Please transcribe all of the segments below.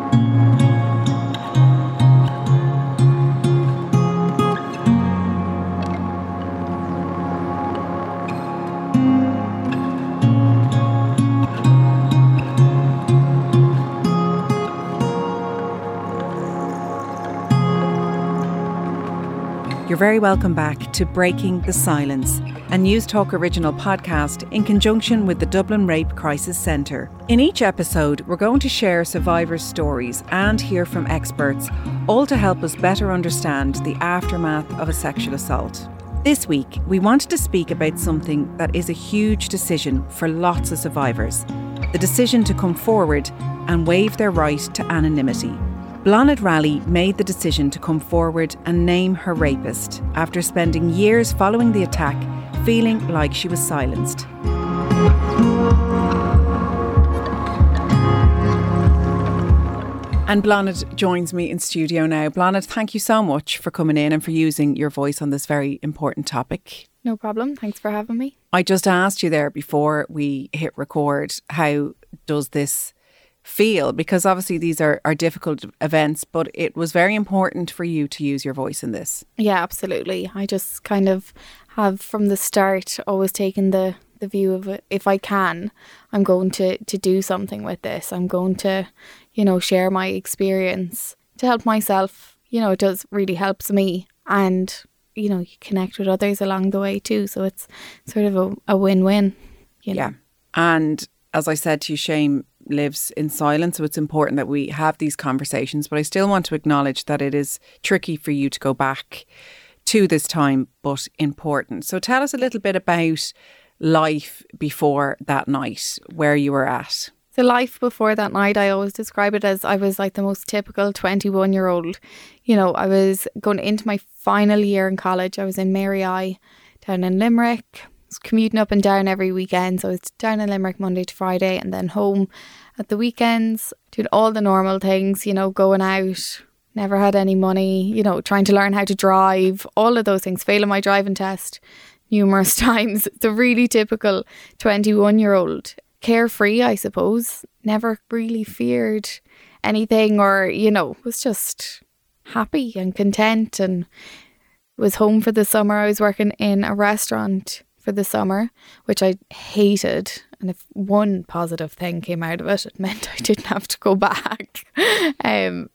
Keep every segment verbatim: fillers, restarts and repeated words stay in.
You're very welcome back to Breaking the Silence, a News Talk original podcast in conjunction with the Dublin Rape Crisis Centre. In each episode, we're going to share survivors' stories and hear from experts, all to help us better understand the aftermath of a sexual assault. This week, we wanted to speak about something that is a huge decision for lots of survivors: the decision to come forward and waive their right to anonymity. Bláthnaid Raleigh made the decision to come forward and name her rapist after spending years following the attack feeling like she was silenced. And Bláthnaid joins me in studio now. Bláthnaid, thank you so much for coming in and for using your voice on this very important topic. No problem. Thanks for having me. I just asked you there before we hit record, how does this feel? Because obviously these are, are difficult events, but it was very important for you to use your voice in this. Yeah, absolutely. I just kind of have from the start always taken the, the view of it, if I can, I'm going to, to do something with this. I'm going to, you know, share my experience to help myself. You know, it does really helps me, and, you know, you connect with others along the way too. So it's sort of a, a win-win, you know. Yeah. And as I said to you, shame lives in silence, so it's important that we have these conversations, but I still want to acknowledge that it is tricky for you to go back to this time, but important. So tell us a little bit about life before that night, where you were at. The life before that night, I always describe it as I was like the most typical twenty-one year old. You know, I was going into my final year in college. I was in Mary I down in Limerick. I was commuting up and down every weekend. So I was down in Limerick Monday to Friday and then home at the weekends, doing all the normal things, you know, going out, never had any money, you know, trying to learn how to drive, all of those things, failing my driving test numerous times. It's a really typical twenty-one year old. Carefree, I suppose. Never really feared anything, or, you know, was just happy and content, and was home for the summer. I was working in a restaurant for the summer, which I hated. And if one positive thing came out of it, it meant I didn't have to go back um,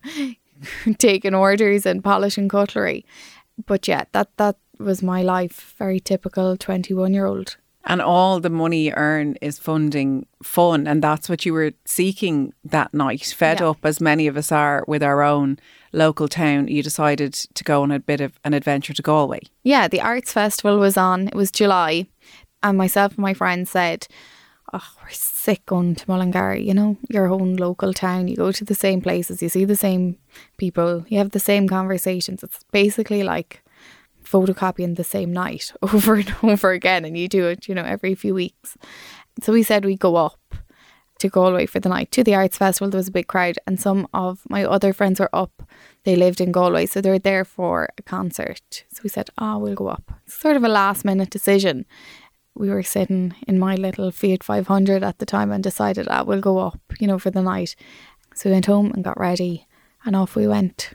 taking orders and polishing cutlery. But yeah, that, that was my life. Very typical twenty-one year old. And all the money you earn is funding fun. And that's what you were seeking that night. Fed Yeah. up, as many of us are, with our own local town, you decided to go on a bit of an adventure to Galway. Yeah, the Arts Festival was on. It was July. And myself and my friends said, oh, we're sick going to Mullingar. You know, your own local town. You go to the same places. You see the same people. You have the same conversations. It's basically like photocopying the same night over and over again, and you do it, you know, every few weeks. So we said we'd go up to Galway for the night to the Arts Festival. There was a big crowd, and some of my other friends were up. They lived in Galway, so they were there for a concert. So we said, oh, we'll go up. It's sort of a last minute decision. We were sitting in my little Fiat five hundred at the time and decided, ah, we'll go up, you know, for the night. So we went home and got ready, and off we went.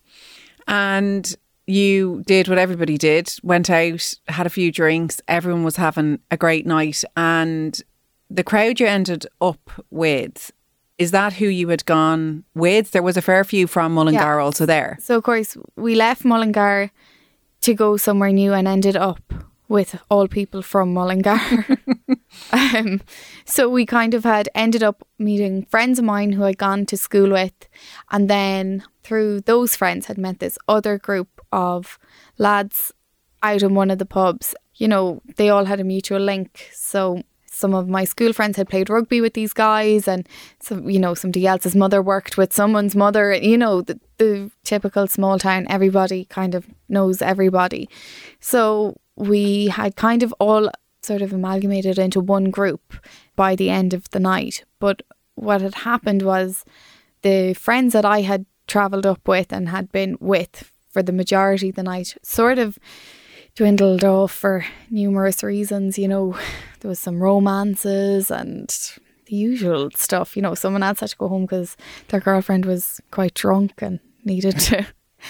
And you did what everybody did, went out, had a few drinks, everyone was having a great night, and the crowd you ended up with, is that who you had gone with? There was a fair few from Mullingar Yeah. also there. So of course we left Mullingar to go somewhere new and ended up with all people from Mullingar. um, so we kind of had ended up meeting friends of mine who I'd gone to school with, and then through those friends had met this other group of lads out in one of the pubs. You know, they all had a mutual link. So some of my school friends had played rugby with these guys, and some, you know, somebody else's mother worked with someone's mother. You know, the, the typical small town, everybody kind of knows everybody. So we had kind of all sort of amalgamated into one group by the end of the night. But what had happened was the friends that I had travelled up with and had been with for the majority of the night sort of dwindled off for numerous reasons. You know, there was some romances and the usual stuff. You know, someone else had to go home because their girlfriend was quite drunk and needed to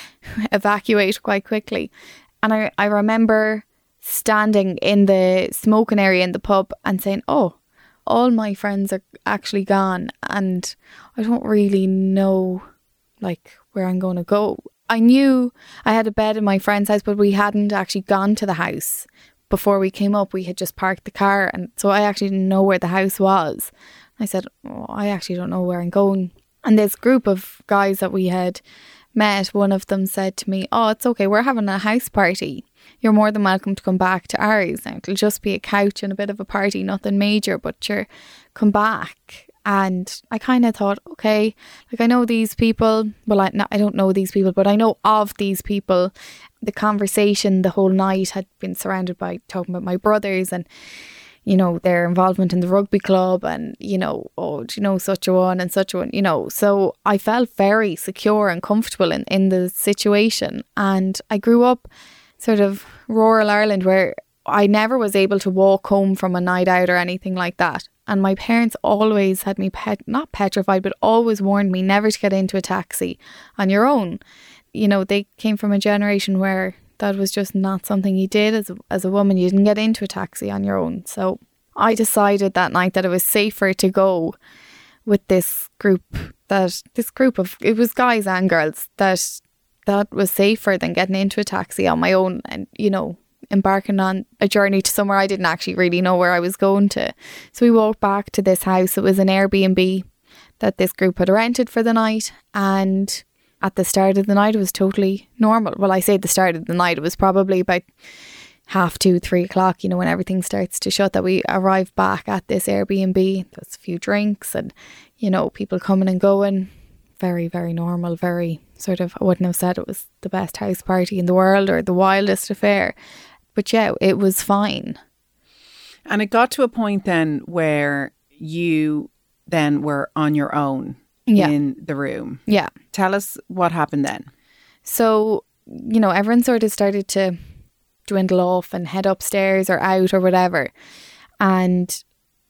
evacuate quite quickly. And I, I remember standing in the smoking area in the pub and saying, oh, all my friends are actually gone and I don't really know like where I'm going to go. I knew I had a bed in my friend's house, but we hadn't actually gone to the house. Before we came up, we had just parked the car, and so I actually didn't know where the house was. I said, oh, I actually don't know where I'm going. And this group of guys that we had met, one of them said to me, oh, it's okay, we're having a house party. You're more than welcome to come back to ours. Now, it'll just be a couch and a bit of a party, nothing major, but sure, come back. And I kind of thought, okay, like I know these people. Well, I, I don't know these people, but I know of these people. The conversation the whole night had been surrounded by talking about my brothers and, you know, their involvement in the rugby club and, you know, oh, do you know such a one and such a one, you know. So I felt very secure and comfortable in, in the situation. And I grew up sort of rural Ireland where I never was able to walk home from a night out or anything like that. And my parents always had me, pet, not petrified, but always warned me never to get into a taxi on your own. You know, they came from a generation where that was just not something you did as a, as a woman. You didn't get into a taxi on your own. So I decided that night that it was safer to go with this group, that this group of, it was guys and girls, that that was safer than getting into a taxi on my own and, you know, embarking on a journey to somewhere I didn't actually really know where I was going to. So we walked back to this house. It was an Airbnb that this group had rented for the night, and at the start of the night it was totally normal. Well, I say the start of the night, it was probably about half two, three o'clock, you know, when everything starts to shut, that we arrived back at this Airbnb. There was a few drinks and, you know, people coming and going. Very, very normal, very sort of, I wouldn't have said it was the best house party in the world or the wildest affair. But yeah, it was fine. And it got to a point then where you then were on your own yeah. in the room. Yeah. Tell us what happened then. So, you know, everyone sort of started to dwindle off and head upstairs or out or whatever. And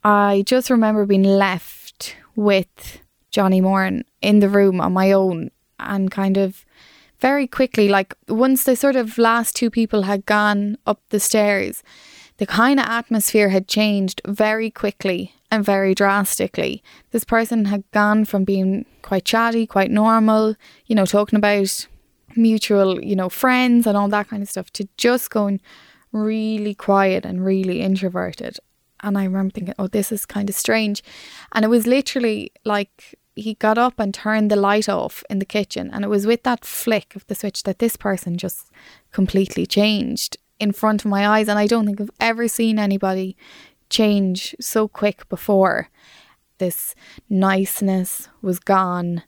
I just remember being left with Johnny Moran in the room on my own, and kind of very quickly, like once the sort of last two people had gone up the stairs, the kind of atmosphere had changed very quickly and very drastically. This person had gone from being quite chatty, quite normal, you know, talking about mutual, you know, friends and all that kind of stuff, to just going really quiet and really introverted. And I remember thinking, oh, this is kind of strange. And it was literally like he got up and turned the light off in the kitchen, and it was with that flick of the switch that this person just completely changed in front of my eyes. And I don't think I've ever seen anybody change so quick before. This niceness was gone.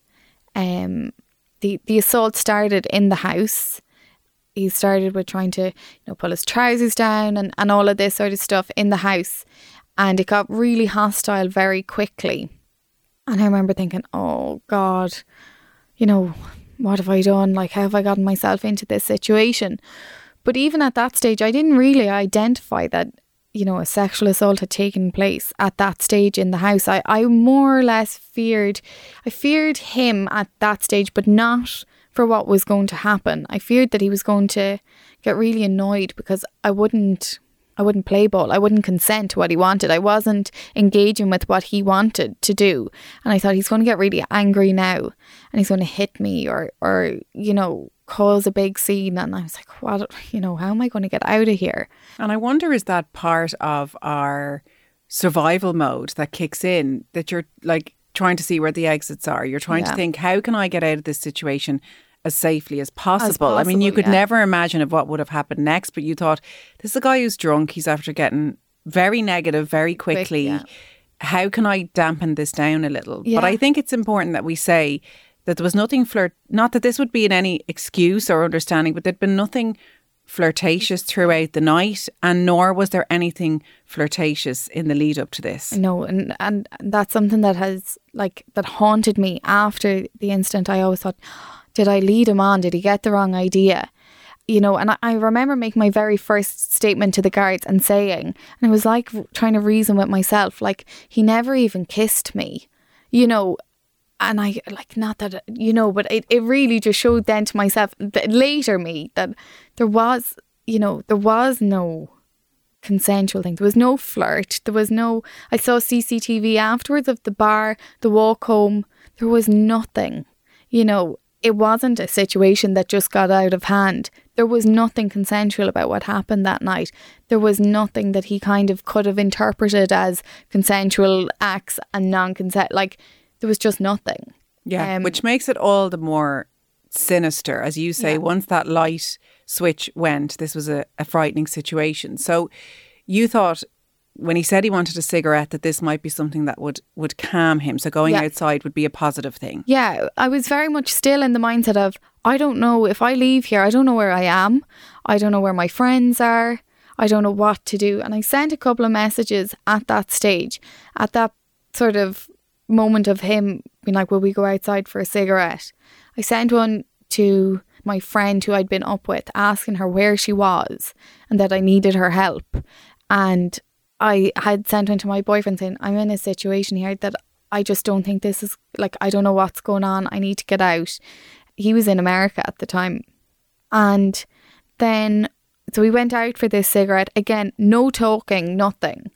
Um, the, the assault started in the house. He started with trying to, you know, pull his trousers down and, and all of this sort of stuff in the house. And it got really hostile very quickly. And I remember thinking, oh God, you know, what have I done? Like, how have I gotten myself into this situation? But even at that stage, I didn't really identify that, you know, a sexual assault had taken place at that stage in the house. I, I more or less feared, I feared him at that stage, but not for what was going to happen. I feared that he was going to get really annoyed because I wouldn't I wouldn't play ball. I wouldn't consent to what he wanted. I wasn't engaging with what he wanted to do. And I thought, he's going to get really angry now and he's going to hit me or, or, you know, cause a big scene. And I was like, what, you know, how am I going to get out of here? And I wonder, is that part of our survival mode that kicks in, that you're like trying to see where the exits are? You're trying yeah. to think, how can I get out of this situation as safely as possible? as possible? I mean, you could yeah. never imagine of what would have happened next, but you thought, this is a guy who's drunk. He's after getting very negative very quickly. Quick, yeah. How can I dampen this down a little? Yeah. But I think it's important that we say that there was nothing flirt, not that this would be in any excuse or understanding, but there'd been nothing flirtatious throughout the night, and nor was there anything flirtatious in the lead up to this. No, and and that's something that has like that haunted me after the incident. I always thought, did I lead him on? Did he get the wrong idea? you know, and I, I remember making my very first statement to the guards and saying, and it was like trying to reason with myself, like, he never even kissed me, you know, and I, like, not that, you know, but it, it really just showed then to myself, that later me, that there was, you know, there was no consensual thing. There was no flirt. There was no, I saw C C T V afterwards of the bar, the walk home. There was nothing, you know. It wasn't a situation that just got out of hand. There was nothing consensual about what happened that night. There was nothing that he kind of could have interpreted as consensual acts and non-consent. Like, there was just nothing. Yeah, um, which makes it all the more sinister. As you say, yeah. once that light switch went, this was a, a frightening situation. So you thought, when he said he wanted a cigarette, that this might be something that would, would calm him. So going yeah. outside would be a positive thing. Yeah, I was very much still in the mindset of, I don't know, if I leave here, I don't know where I am. I don't know where my friends are. I don't know what to do. And I sent a couple of messages at that stage, at that sort of moment of him being like, will we go outside for a cigarette? I sent one to my friend who I'd been up with, asking her where she was and that I needed her help. And I had sent one to my boyfriend saying, I'm in a situation here that I just don't think this is, like, I don't know what's going on. I need to get out. He was in America at the time. And then, so we went out for this cigarette. Again, no talking, nothing.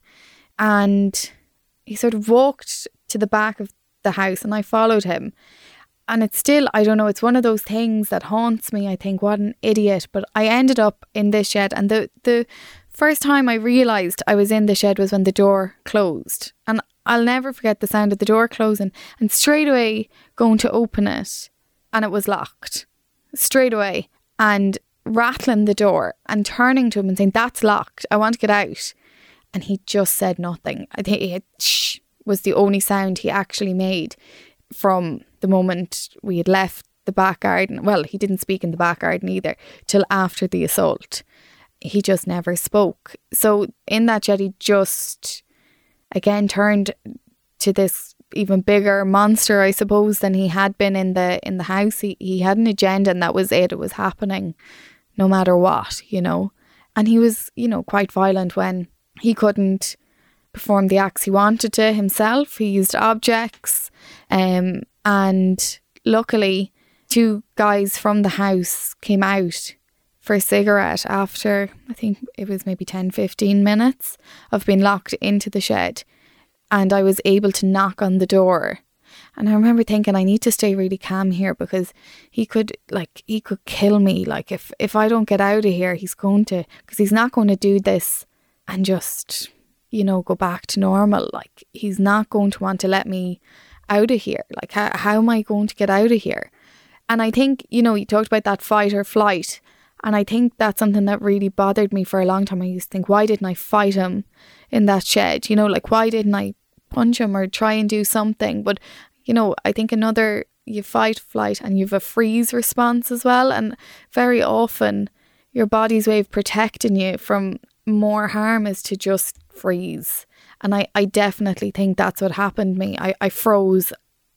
And he sort of walked to the back of the house and I followed him. And it's still, I don't know, it's one of those things that haunts me. I think, what an idiot. But I ended up in this shed, and the, the first time I realised I was in the shed was when the door closed. And I'll never forget the sound of the door closing and straight away going to open it, and it was locked. Straight away. And rattling the door and turning to him and saying, that's locked, I want to get out. And he just said nothing. I think it shh was the only sound he actually made from the moment we had left the back garden. Well, he didn't speak in the back garden either till after the assault. He just never spoke. So in that shed, he just again turned to this even bigger monster, I suppose, than he had been in the in the house. He he had an agenda, and that was it. It was happening no matter what, you know. And he was, you know, quite violent when he couldn't perform the acts he wanted to himself. He used objects. Um, and luckily, two guys from the house came out for a cigarette after, I think it was maybe ten, fifteen minutes of being locked into the shed. And I was able to knock on the door. And I remember thinking, I need to stay really calm here, because he could, like, he could kill me. Like, if, if I don't get out of here, he's going to, because he's not going to do this and just, you know, go back to normal. Like, he's not going to want to let me out of here. Like, how, how am I going to get out of here? And I think, you know, you talked about that fight or flight. And I think that's something that really bothered me for a long time. I used to think, why didn't I fight him in that shed? You know, like, why didn't I punch him or try and do something? But, you know, I think another, you fight, flight, and you have a freeze response as well. And very often your body's way of protecting you from more harm is to just freeze. And I, I definitely think that's what happened to me. I, I froze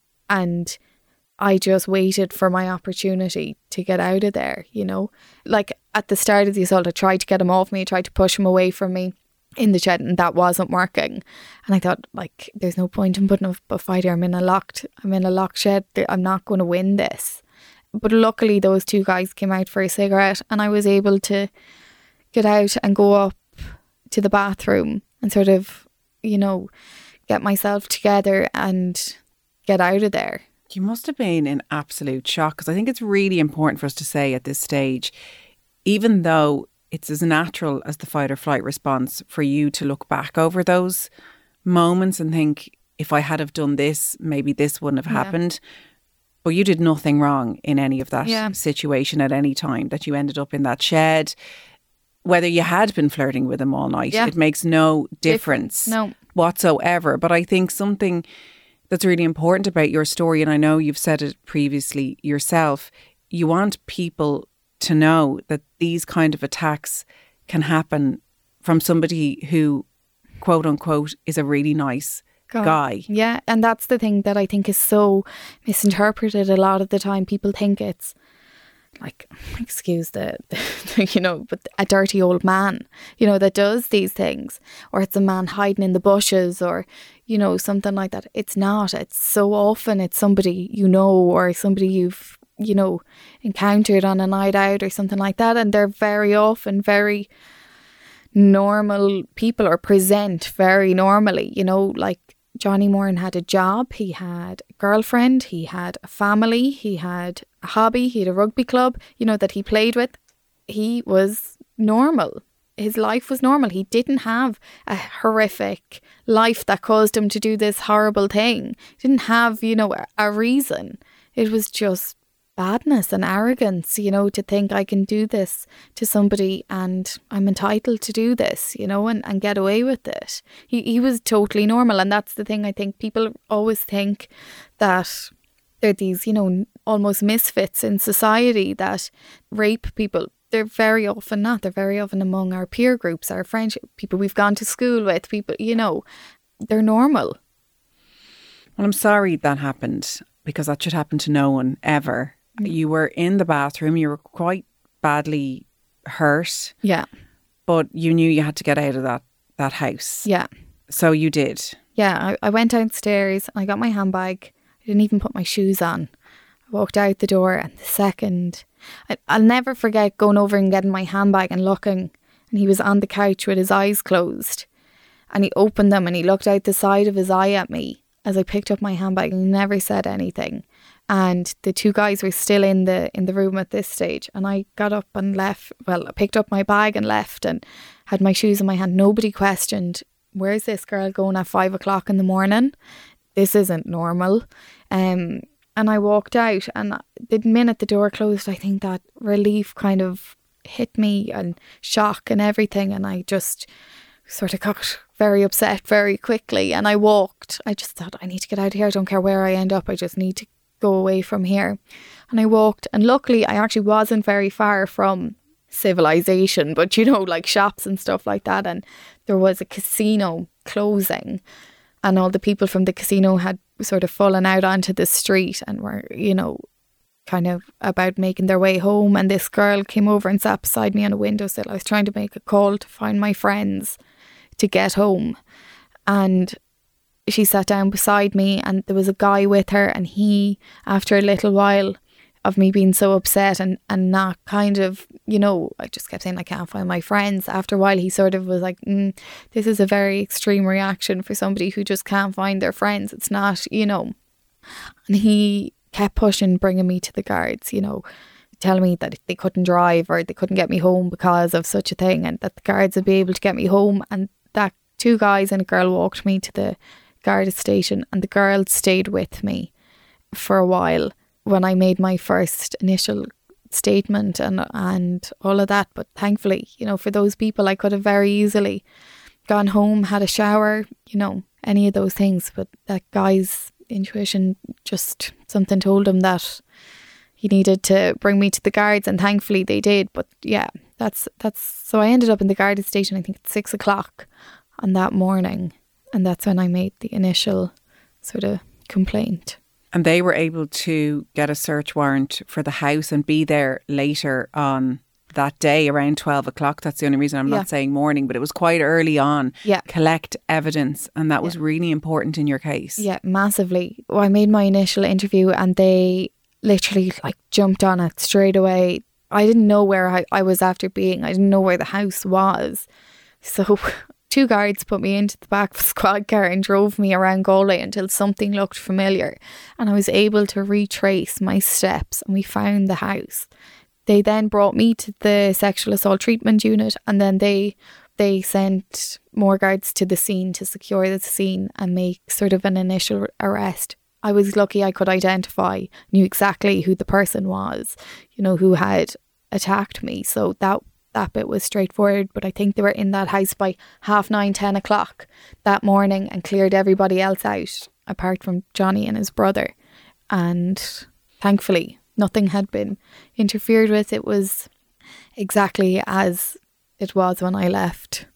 and I just waited for my opportunity to get out of there, you know. Like, at the start of the assault, I tried to get him off me, I tried to push him away from me in the shed, and that wasn't working. And I thought, like, there's no point in putting up a fight here. I'm in a locked, I'm in a locked shed. I'm not going to win this. But luckily, those two guys came out for a cigarette, and I was able to get out and go up to the bathroom and sort of, you know, get myself together and get out of there. You must have been in absolute shock, because I think it's really important for us to say at this stage, even though it's as natural as the fight or flight response for you to look back over those moments and think, if I had have done this, maybe this wouldn't have Yeah. happened. But you did nothing wrong in any of that Yeah. situation at any time, that you ended up in that shed. Whether you had been flirting with him all night, Yeah. it makes no difference No. whatsoever. But I think something that's really important about your story, and I know you've said it previously yourself, you want people to know that these kind of attacks can happen from somebody who, quote unquote, is a really nice God. guy. Yeah, and that's the thing that I think is so misinterpreted a lot of the time. People think it's like, excuse the, the, you know, but a dirty old man, you know, that does these things, or it's a man hiding in the bushes, or, you know, something like that. It's not. It's so often it's somebody you know, or somebody you've, you know, encountered on a night out or something like that. And they're very often very normal people, or present very normally, you know, like Johnny Moran had a job, he had a girlfriend, he had a family, he had a hobby, he had a rugby club, you know, that he played with. He was normal. His life was normal. He didn't have a horrific life that caused him to do this horrible thing. He didn't have, you know, a, a reason. It was just badness and arrogance, you know, to think I can do this to somebody and I'm entitled to do this, you know, and, and get away with it. He he was totally normal. And that's the thing. I think people always think that they're these, you know, almost misfits in society that rape people. They're very often not. They're very often among our peer groups, our friendship, people we've gone to school with, people, you know, they're normal. Well, I'm sorry that happened, because that should happen to no one ever. You were in the bathroom, you were quite badly hurt. Yeah. But you knew you had to get out of that, that house. Yeah. So you did. Yeah, I, I went downstairs and I got my handbag. I didn't even put my shoes on. I walked out the door, and the second... I, I'll never forget going over and getting my handbag and looking, and he was on the couch with his eyes closed. And he opened them and he looked out the side of his eye at me as I picked up my handbag, and he never said anything. And the two guys were still in the in the room at this stage. And I got up and left. Well, I picked up my bag and left, and had my shoes in my hand. Nobody questioned, where's this girl going at five o'clock in the morning? This isn't normal. Um, and I walked out, and the minute the door closed, I think that relief kind of hit me, and shock and everything. And I just sort of got very upset very quickly. And I walked. I just thought, I need to get out of here. I don't care where I end up. I just need to go away from here. And I walked, and luckily I actually wasn't very far from civilization, but you know, like shops and stuff like that. And there was a casino closing, and all the people from the casino had sort of fallen out onto the street and were, you know, kind of about making their way home. And this girl came over and sat beside me on a windowsill. I was trying to make a call to find my friends to get home, and she sat down beside me, and there was a guy with her, and he, after a little while of me being so upset and, and not kind of, you know, I just kept saying I can't find my friends. After a while he sort of was like, mm, this is a very extreme reaction for somebody who just can't find their friends. It's not, you know. And he kept pushing, bringing me to the guards, you know, telling me that they couldn't drive or they couldn't get me home because of such a thing, and that the guards would be able to get me home. And that two guys and a girl walked me to the guard station, and the girl stayed with me for a while when I made my first initial statement and and all of that. But thankfully, you know, for those people, I could have very easily gone home, had a shower, you know, any of those things. But that guy's intuition, just something told him that he needed to bring me to the guards, and thankfully they did. But yeah, that's that's so I ended up in the guard station, I think at six o'clock on that morning. And that's when I made the initial sort of complaint. And they were able to get a search warrant for the house and be there later on that day around twelve o'clock. That's the only reason I'm yeah. not saying morning, but it was quite early on. Yeah. Collect evidence. And that was yeah. really important in your case. Yeah, massively. Well, I made my initial interview and they literally like jumped on it straight away. I didn't know where I, I was after being. I didn't know where the house was. So two guards put me into the back of a squad car and drove me around Galway until something looked familiar, and I was able to retrace my steps, and we found the house. They then brought me to the sexual assault treatment unit, and then they they sent more guards to the scene to secure the scene and make sort of an initial arrest. I was lucky I could identify, knew exactly who the person was, you know, who had attacked me. So that That bit was straightforward, but I think they were in that house by half nine, ten o'clock that morning and cleared everybody else out apart from Johnny and his brother. And thankfully, nothing had been interfered with. It was exactly as it was when I left.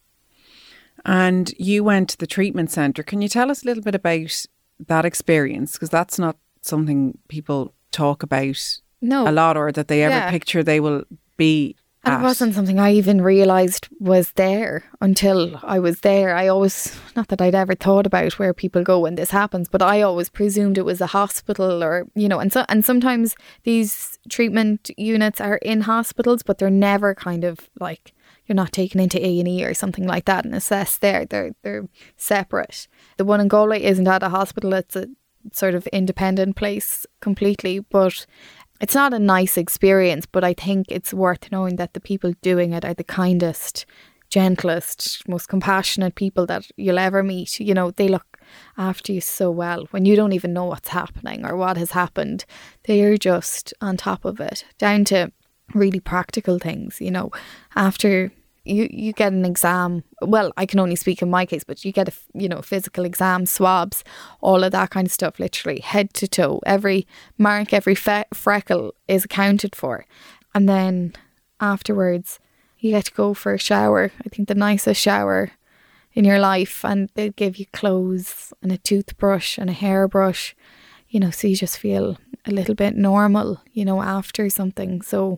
And you went to the treatment centre. Can you tell us a little bit about that experience? Because that's not something people talk about no. a lot, or that they ever Yeah. picture they will be And at. it wasn't something I even realised was there until I was there. I always, not that I'd ever thought about where people go when this happens, but I always presumed it was a hospital or, you know, and so and sometimes these treatment units are in hospitals, but they're never kind of like, you're not taken into A and E or something like that and assessed there. They're, they're separate. The one in Galway isn't at a hospital. It's a sort of independent place completely, but it's not a nice experience, but I think it's worth knowing that the people doing it are the kindest, gentlest, most compassionate people that you'll ever meet. You know, they look after you so well when you don't even know what's happening or what has happened. They are just on top of it, down to really practical things, you know. After you, you get an exam, well, I can only speak in my case, but you get a, you know, physical exam, swabs, all of that kind of stuff, literally head to toe. Every mark, every fe- freckle is accounted for. And then afterwards, you get to go for a shower. I think the nicest shower in your life. And they give you clothes and a toothbrush and a hairbrush, you know, so you just feel a little bit normal, you know, after something so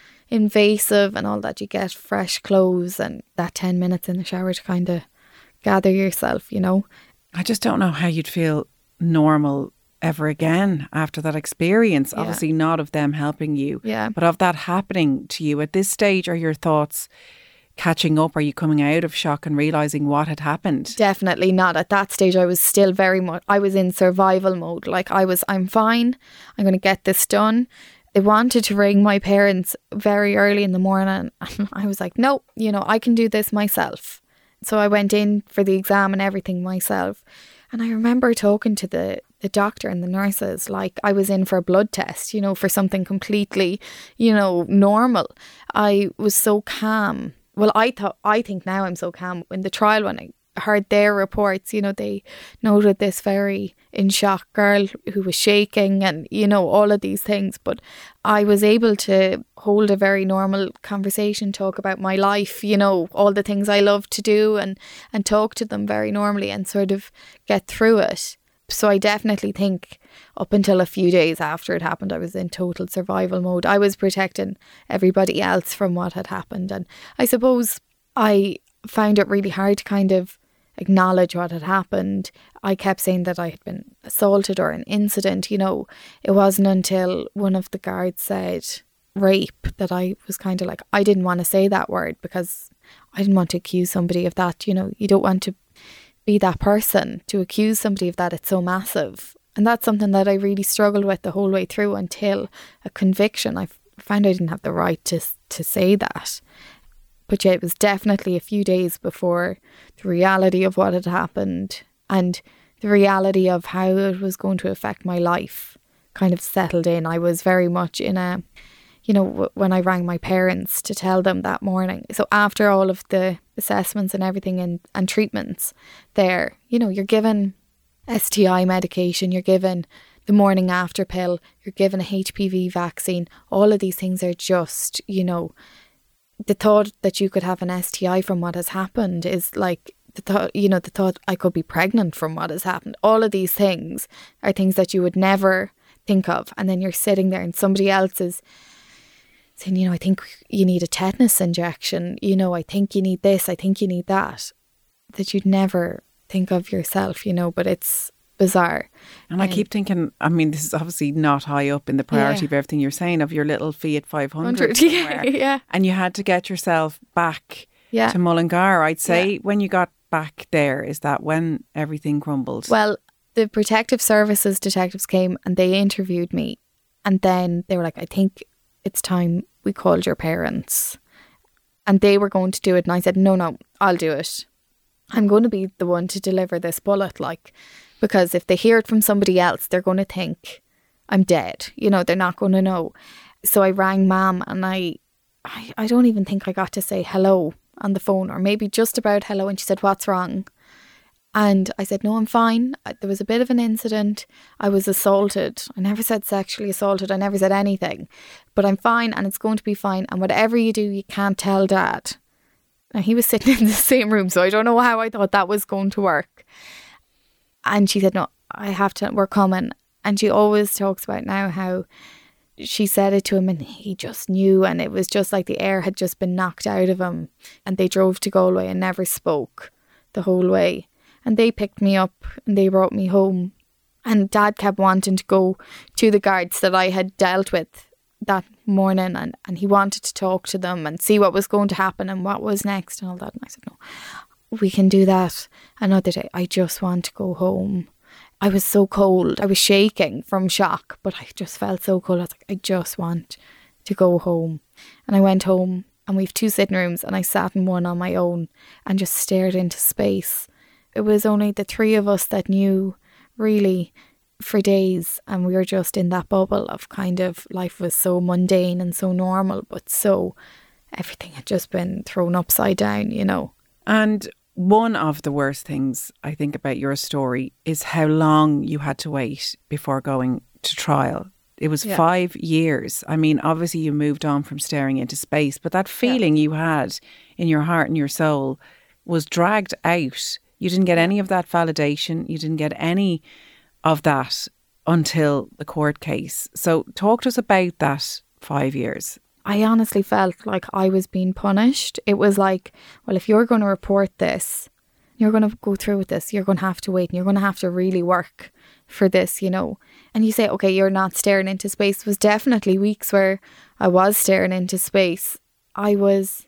invasive and all that. You get fresh clothes and that ten minutes in the shower to kind of gather yourself, you know. I just don't know how you'd feel normal ever again after that experience. Yeah. Obviously not of them helping you, Yeah. but of that happening to you. At this stage, are your thoughts catching up? Are you coming out of shock and realising what had happened? Definitely not. At that stage, I was still very much, I was in survival mode. Like I was, I'm fine. I'm going to get this done. They wanted to ring my parents very early in the morning. I was like, no, you know, I can do this myself. So I went in for the exam and everything myself. And I remember talking to the, the doctor and the nurses like I was in for a blood test, you know, for something completely, you know, normal. I was so calm. Well, I thought, I think now I'm so calm. In the trial, when I heard their reports, you know, they noted this very in shock girl who was shaking and, you know, all of these things. But I was able to hold a very normal conversation, talk about my life, you know, all the things I love to do and, and talk to them very normally and sort of get through it. So I definitely think up until a few days after it happened, I was in total survival mode. I was protecting everybody else from what had happened. And I suppose I found it really hard to kind of acknowledge what had happened. I kept saying that I had been assaulted or an incident, you know. It wasn't until one of the guards said rape that I was kind of like, I didn't want to say that word because I didn't want to accuse somebody of that. You know, you don't want to be that person to accuse somebody of that. It's so massive. And that's something that I really struggled with the whole way through until a conviction. I found I didn't have the right to to say that. But yeah, it was definitely a few days before the reality of what had happened and the reality of how it was going to affect my life kind of settled in. I was very much in a, you know, w- when I rang my parents to tell them that morning. So after all of the assessments and everything and, and treatments there, you know, you're given S T I medication, you're given the morning after pill, you're given a H P V vaccine. All of these things are just, you know, the thought that you could have an S T I from what has happened is like the thought, you know, the thought I could be pregnant from what has happened. All of these things are things that you would never think of. And then you're sitting there and somebody else is saying, you know, I think you need a tetanus injection. You know, I think you need this. I think you need that. That you'd never think of yourself, you know, but it's bizarre. And I keep thinking, I mean, this is obviously not high up in the priority Yeah. of everything you're saying, of your little Fiat five hundred yeah, somewhere. yeah, And you had to get yourself back yeah. to Mullingar. I'd say Yeah. when you got back there, is that when everything crumbled? Well, the protective services detectives came and they interviewed me. And then they were like, I think it's time we called your parents. And they were going to do it. And I said, no, no, I'll do it. I'm going to be the one to deliver this bullet. Like, because if they hear it from somebody else, they're going to think I'm dead. You know, they're not going to know. So I rang Mum and I, I, I don't even think I got to say hello on the phone, or maybe just about hello. And she said, what's wrong? And I said, no, I'm fine. There was a bit of an incident. I was assaulted. I never said sexually assaulted. I never said anything. But I'm fine and it's going to be fine. And whatever you do, you can't tell Dad. Now, he was sitting in the same room, so I don't know how I thought that was going to work. And she said, no, I have to, we're coming. And she always talks about now how she said it to him and he just knew, and it was just like the air had just been knocked out of him. And they drove to Galway and never spoke the whole way. And they picked me up and they brought me home. And Dad kept wanting to go to the guards that I had dealt with that morning, and, and he wanted to talk to them and see what was going to happen and what was next and all that. And I said, no, we can do that another day. I just want to go home. I was so cold. I was shaking from shock, but I just felt so cold. I was like, I just want to go home. And I went home, and we've two sitting rooms, and I sat in one on my own and just stared into space. It was only the three of us that knew, really, for days, and we were just in that bubble of kind of life was so mundane and so normal, but so everything had just been thrown upside down, you know. And one of the worst things I think about your story is how long you had to wait before going to trial. It was yeah. five years. I mean, obviously you moved on from staring into space, but that feeling yeah. you had in your heart and your soul was dragged out. You didn't get any of that validation. You didn't get any of that until the court case. So talk to us about that five years. I honestly felt like I was being punished. It was like, well, if you're going to report this, you're going to go through with this, you're going to have to wait and you're going to have to really work for this, you know. And you say, okay, you're not staring into space. It was definitely weeks where I was staring into space. I was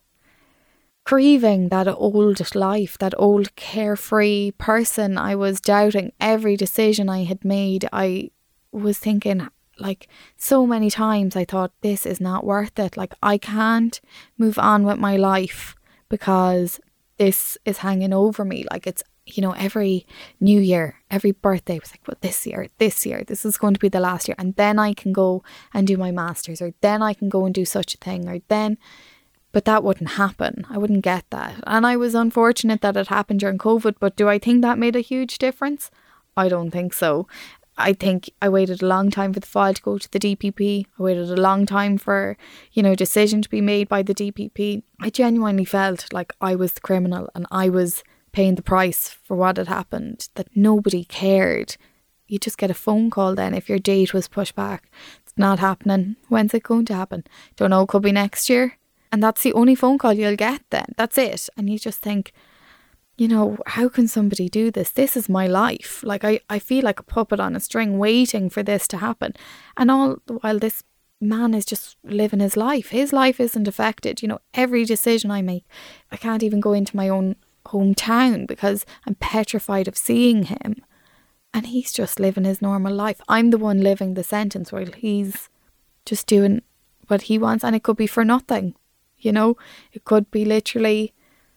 grieving that old life, that old carefree person. I was doubting every decision I had made. I was thinking, like, so many times I thought, this is not worth it. Like, I can't move on with my life because this is hanging over me. Like, it's, you know, every new year, every birthday was like, well, this year, this year, this is going to be the last year. And then I can go and do my master's, or then I can go and do such a thing, or then, but that wouldn't happen. I wouldn't get that. And I was unfortunate that it happened during COVID, but do I think that made a huge difference? I don't think so. I think I waited a long time for the file to go to the D P P. I waited a long time for, you know, a decision to be made by the D P P. I genuinely felt like I was the criminal and I was paying the price for what had happened, that nobody cared. You just get a phone call then if your date was pushed back. It's not happening. When's it going to happen? Don't know, could be next year. And that's the only phone call you'll get then. That's it. And you just think, you know, how can somebody do this? This is my life. Like, I, I feel like a puppet on a string waiting for this to happen. And all the while this man is just living his life. His life isn't affected. You know, every decision I make, I can't even go into my own hometown because I'm petrified of seeing him. And he's just living his normal life. I'm the one living the sentence while he's just doing what he wants. And it could be for nothing. You know, it could be literally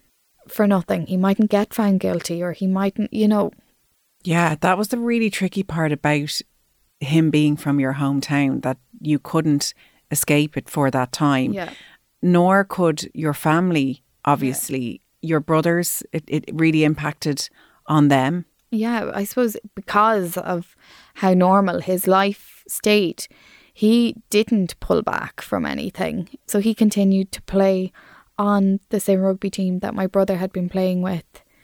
for nothing. He mightn't get found guilty, or he mightn't, you know. Yeah, that was the really tricky part about him being from your hometown, that you couldn't escape it for that time. Yeah. Nor could your family, obviously. Yeah. Your brothers, it, it really impacted on them. Yeah, I suppose because of how normal his life stayed, he didn't pull back from anything. So he continued to play on the same rugby team that my brother had been playing with.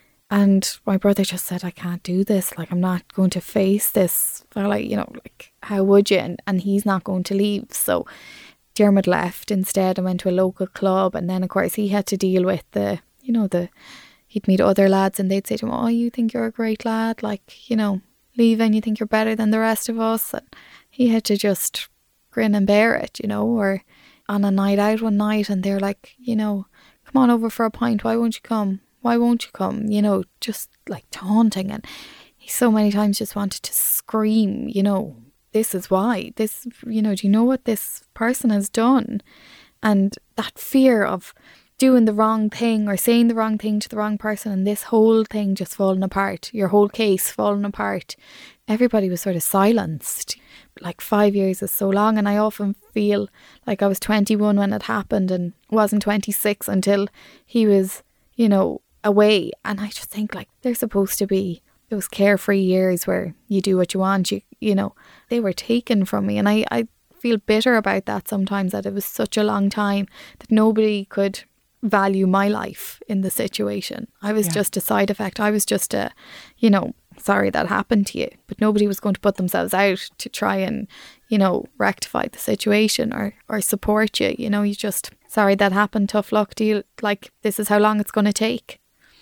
And my brother just said, I can't do this. Like, I'm not going to face this. They're like, you know, like, how would you? And, and he's not going to leave. So Dermot left instead and went to a local club. And then, of course, he had to deal with the, you know, the, he'd meet other lads and they'd say to him, oh, you think you're a great lad? Like, you know, leaving, you think you're better than the rest of us? And he had to just grin and bear it, you know, or on a night out one night and they're like, you know, come on over for a pint, why won't you come? Why won't you come? You know, just like taunting. And he so many times just wanted to scream, you know, this is why, this, you know, do you know what this person has done? And that fear of doing the wrong thing or saying the wrong thing to the wrong person, and this whole thing just falling apart, your whole case falling apart. Everybody was sort of silenced. Like, five years is so long, and I often feel like I was twenty-one when it happened and wasn't twenty-six until he was, you know, away. And I just think, like, they're supposed to be those carefree years where you do what you want, you you know. They were taken from me, and I, I feel bitter about that sometimes, that it was such a long time that nobody could value my life in the situation. I was yeah. just a side effect. I was just a, you know, sorry that happened to you. But nobody was going to put themselves out to try and, you know, rectify the situation or, or support you. You know, you just, sorry that happened, tough luck to you. Like, this is how long it's going to take.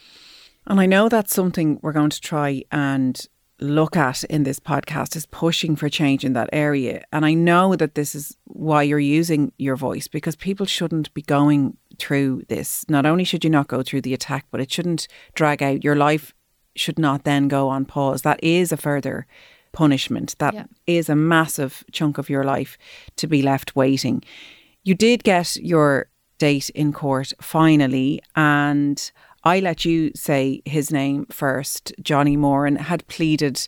And I know that's something we're going to try and look at in this podcast, is pushing for change in that area. And I know that this is why you're using your voice, because people shouldn't be going through this. Not only should you not go through the attack, but it shouldn't drag out. Your life should not then go on pause. That is a further punishment. That yeah. is a massive chunk of your life to be left waiting. You did get your date in court finally, and I let you say his name first. Johnny Moran had pleaded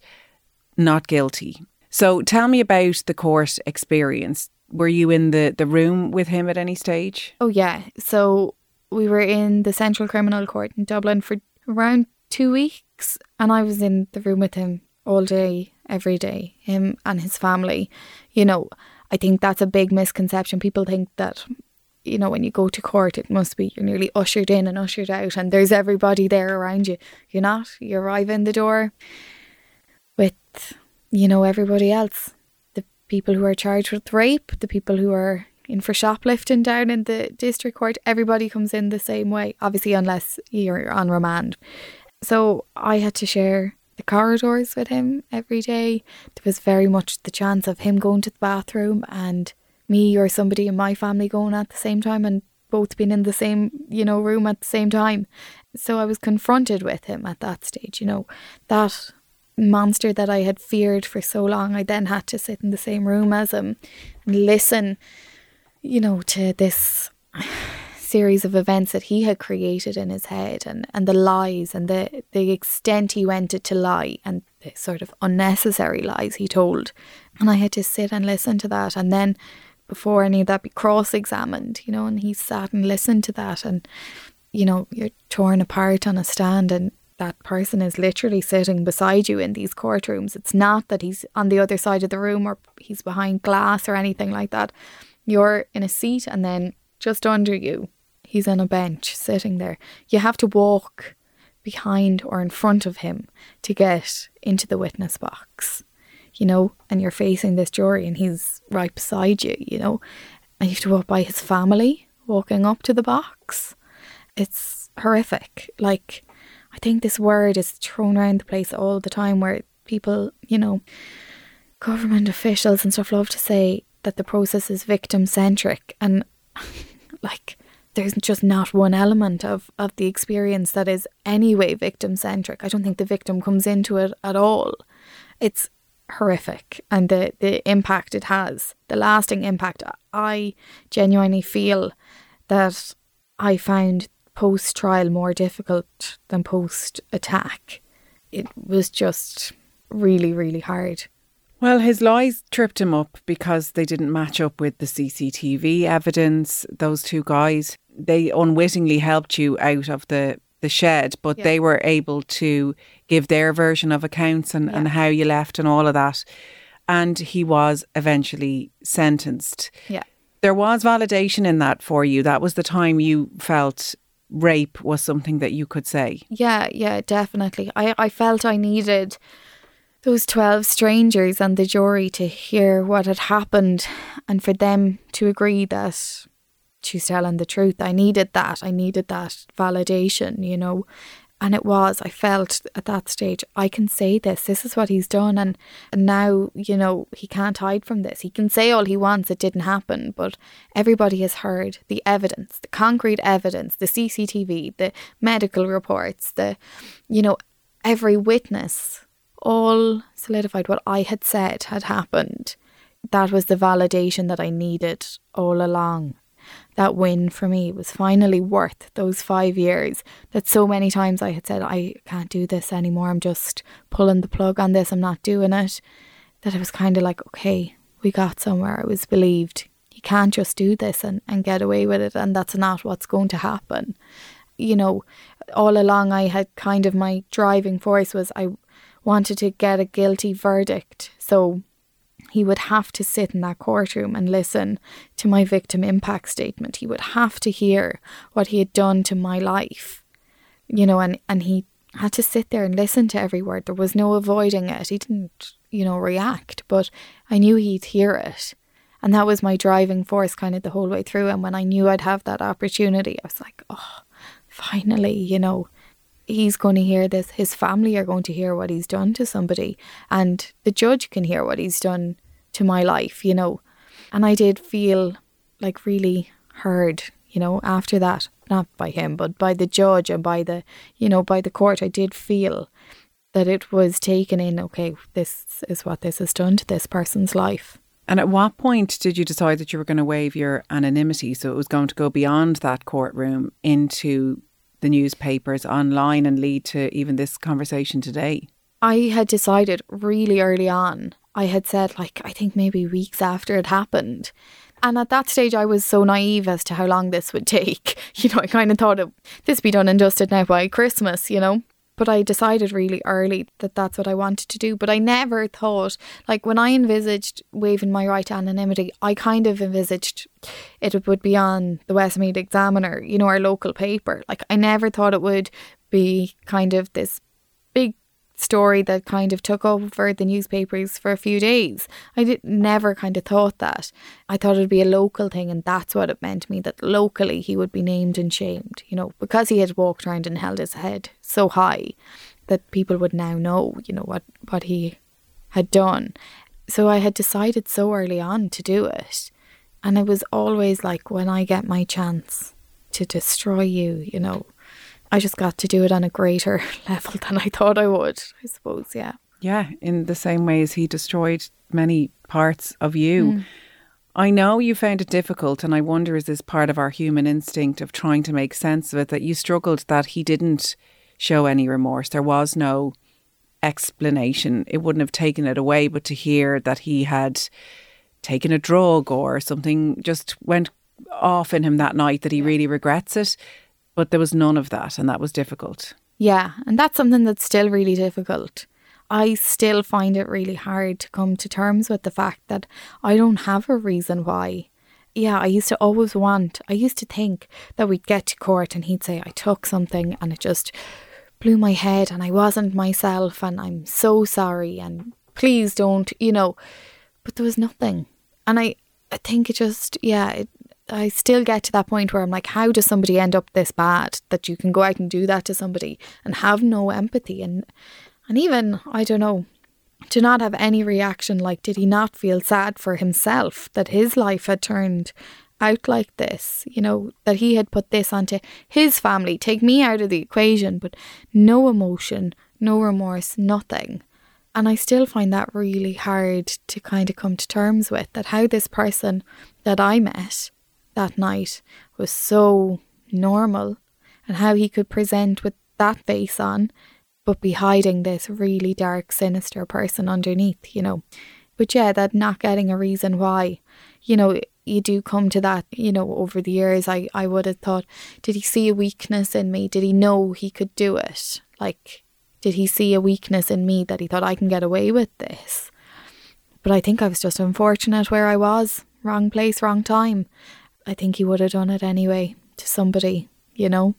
not guilty. So tell me about the court experience. Were you in the, the room with him at any stage? Oh, yeah. So we were in the Central Criminal Court in Dublin for around two weeks. And I was in the room with him all day, every day, him and his family. You know, I think that's a big misconception. People think that, you know, when you go to court, it must be you're nearly ushered in and ushered out and there's everybody there around you. You're not. You arrive in the door with, you know, everybody else. The people who are charged with rape, the people who are in for shoplifting down in the district court, everybody comes in the same way, obviously, unless you're on remand. So I had to share the corridors with him every day. There was very much the chance of him going to the bathroom and me or somebody in my family going at the same time and both being in the same, you know, room at the same time. So I was confronted with him at that stage, you know, that monster that I had feared for so long. I then had to sit in the same room as him and listen, you know, to this series of events that he had created in his head, and, and the lies and the, the extent he went to, to lie, and the sort of unnecessary lies he told. And I had to sit and listen to that, and then before any of that be cross-examined, you know, and he sat and listened to that, and, you know, you're torn apart on a stand and that person is literally sitting beside you in these courtrooms. It's not that he's on the other side of the room or he's behind glass or anything like that. You're in a seat and then just under you, he's on a bench sitting there. You have to walk behind or in front of him to get into the witness box, you know, and you're facing this jury and he's right beside you, you know, and you have to walk by his family walking up to the box. It's horrific. Like, I think this word is thrown around the place all the time where people, you know, government officials and stuff love to say that the process is victim-centric, and like, there's just not one element of, of the experience that is anyway victim-centric. I don't think the victim comes into it at all. It's horrific, and the, the impact it has, the lasting impact. I genuinely feel that I found post-trial more difficult than post-attack. It was just really, really hard. Well, his lies tripped him up because they didn't match up with the C C T V evidence. Those two guys, they unwittingly helped you out of the, the shed, but yeah. they were able to give their version of accounts and, yeah. and how you left and all of that. And he was eventually sentenced. Yeah. There was validation in that for you. That was the time you felt rape was something that you could say. Yeah, yeah, definitely. I, I felt I needed those twelve strangers and the jury to hear what had happened and for them to agree that she's telling the truth. I needed that. I needed that validation, you know. And it was, I felt at that stage, I can say this. This is what he's done. And, and now, you know, he can't hide from this. He can say all he wants, it didn't happen. But everybody has heard the evidence, the concrete evidence, the C C T V, the medical reports, the, you know, every witness all solidified what I had said had happened. That was the validation that I needed all along. That win for me was finally worth those five years that so many times I had said, I can't do this anymore. I'm just pulling the plug on this. I'm not doing it. That it was kind of like, okay, we got somewhere. I was believed. You can't just do this and, and get away with it. And that's not what's going to happen. You know, all along I had kind of my driving force was I wanted to get a guilty verdict. So he would have to sit in that courtroom and listen to my victim impact statement. He would have to hear what he had done to my life, you know, and, and he I had to sit there and listen to every word. There was no avoiding it. He didn't, you know, react, but I knew he'd hear it. And that was my driving force kind of the whole way through. And when I knew I'd have that opportunity, I was like, oh, finally, you know, he's going to hear this. His family are going to hear what he's done to somebody. And the judge can hear what he's done to my life, you know. And I did feel like really heard, you know, after that. Not by him, but by the judge and by the, you know, by the court. I did feel that it was taken in, okay, this is what this has done to this person's life. And at what point did you decide that you were going to waive your anonymity? So it was going to go beyond that courtroom into the newspapers, online, and lead to even this conversation today? I had decided really early on. I had said, like, I think maybe weeks after it happened. And at that stage, I was so naive as to how long this would take. You know, I kind of thought, it, this be done and dusted now by Christmas, you know. But I decided really early that that's what I wanted to do. But I never thought, like when I envisaged waiving my right to anonymity, I kind of envisaged it would be on the Westmeath Examiner, you know, our local paper. Like I never thought it would be kind of this big story that kind of took over the newspapers for a few days. I did never kind of thought that. I thought it'd be a local thing, and that's what it meant to me, that locally he would be named and shamed, you know, because he had walked around and held his head so high that people would now know, you know, what, what he had done. So I had decided so early on to do it. And it was always like, when I get my chance to destroy you, you know, I just got to do it on a greater level than I thought I would, I suppose, yeah. Yeah, in the same way as he destroyed many parts of you. Mm. I know you found it difficult, and I wonder, is this part of our human instinct of trying to make sense of it, that you struggled that he didn't show any remorse? There was no explanation. It wouldn't have taken it away, but to hear that he had taken a drug or something just went off in him that night, that he really regrets it. But there was none of that, and that was difficult. Yeah, and that's something that's still really difficult. I still find it really hard to come to terms with the fact that I don't have a reason why. Yeah, I used to always want, I used to think that we'd get to court and he'd say I took something and it just blew my head and I wasn't myself and I'm so sorry and please don't, you know. But there was nothing. And I, I think it just, yeah, it, I still get to that point where I'm like, how does somebody end up this bad that you can go out and do that to somebody and have no empathy? And and even, I don't know, to not have any reaction. Like, did he not feel sad for himself that his life had turned out like this? You know, that he had put this onto his family, take me out of the equation, but no emotion, no remorse, nothing. And I still find that really hard to kind of come to terms with, that how this person that I met that night was so normal, and how he could present with that face on but be hiding this really dark, sinister person underneath, you know. But yeah, that not getting a reason why, you know, you do come to that, you know, over the years. I, I would have thought, did he see a weakness in me? Did he know he could do it? Like, did he see a weakness in me that he thought, I can get away with this? But I think I was just unfortunate where I was. Wrong place, wrong time. I think he would have done it anyway to somebody, you know.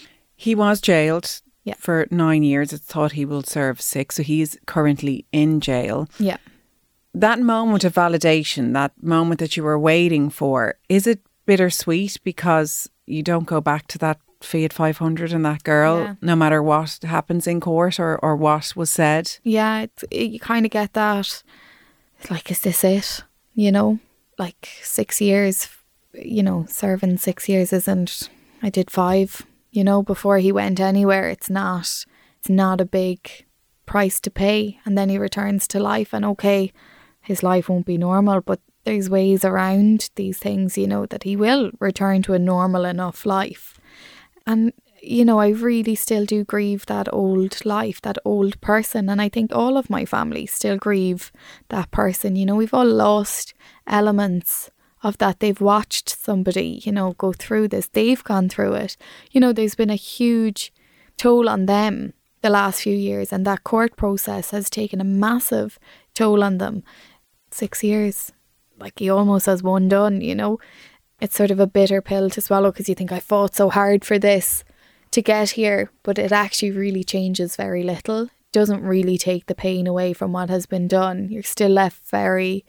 He was jailed yeah. for nine years. It's thought he will serve six. So he's currently in jail. Yeah. That moment of validation, that moment that you were waiting for, is it bittersweet because you don't go back to that Fiat five hundred and that girl, yeah. no matter what happens in court or, or what was said? Yeah, it's, it, you kind of get that. It's like, is this it? You know, like six years, you know, serving six years isn't, I did five, you know, before he went anywhere. It's not, it's not a big price to pay. And then he returns to life, and okay, his life won't be normal, but there's ways around these things, you know, that he will return to a normal enough life. And, you know, I really still do grieve that old life, that old person. And I think all of my family still grieve that person. You know, we've all lost elements of that. They've watched somebody, you know, go through this. They've gone through it. You know, there's been a huge toll on them the last few years. And that court process has taken a massive toll on them. Six years. Like, he almost has one done, you know. It's sort of a bitter pill to swallow because you think, I fought so hard for this to get here, but it actually really changes very little. Doesn't really take the pain away from what has been done. You're still left very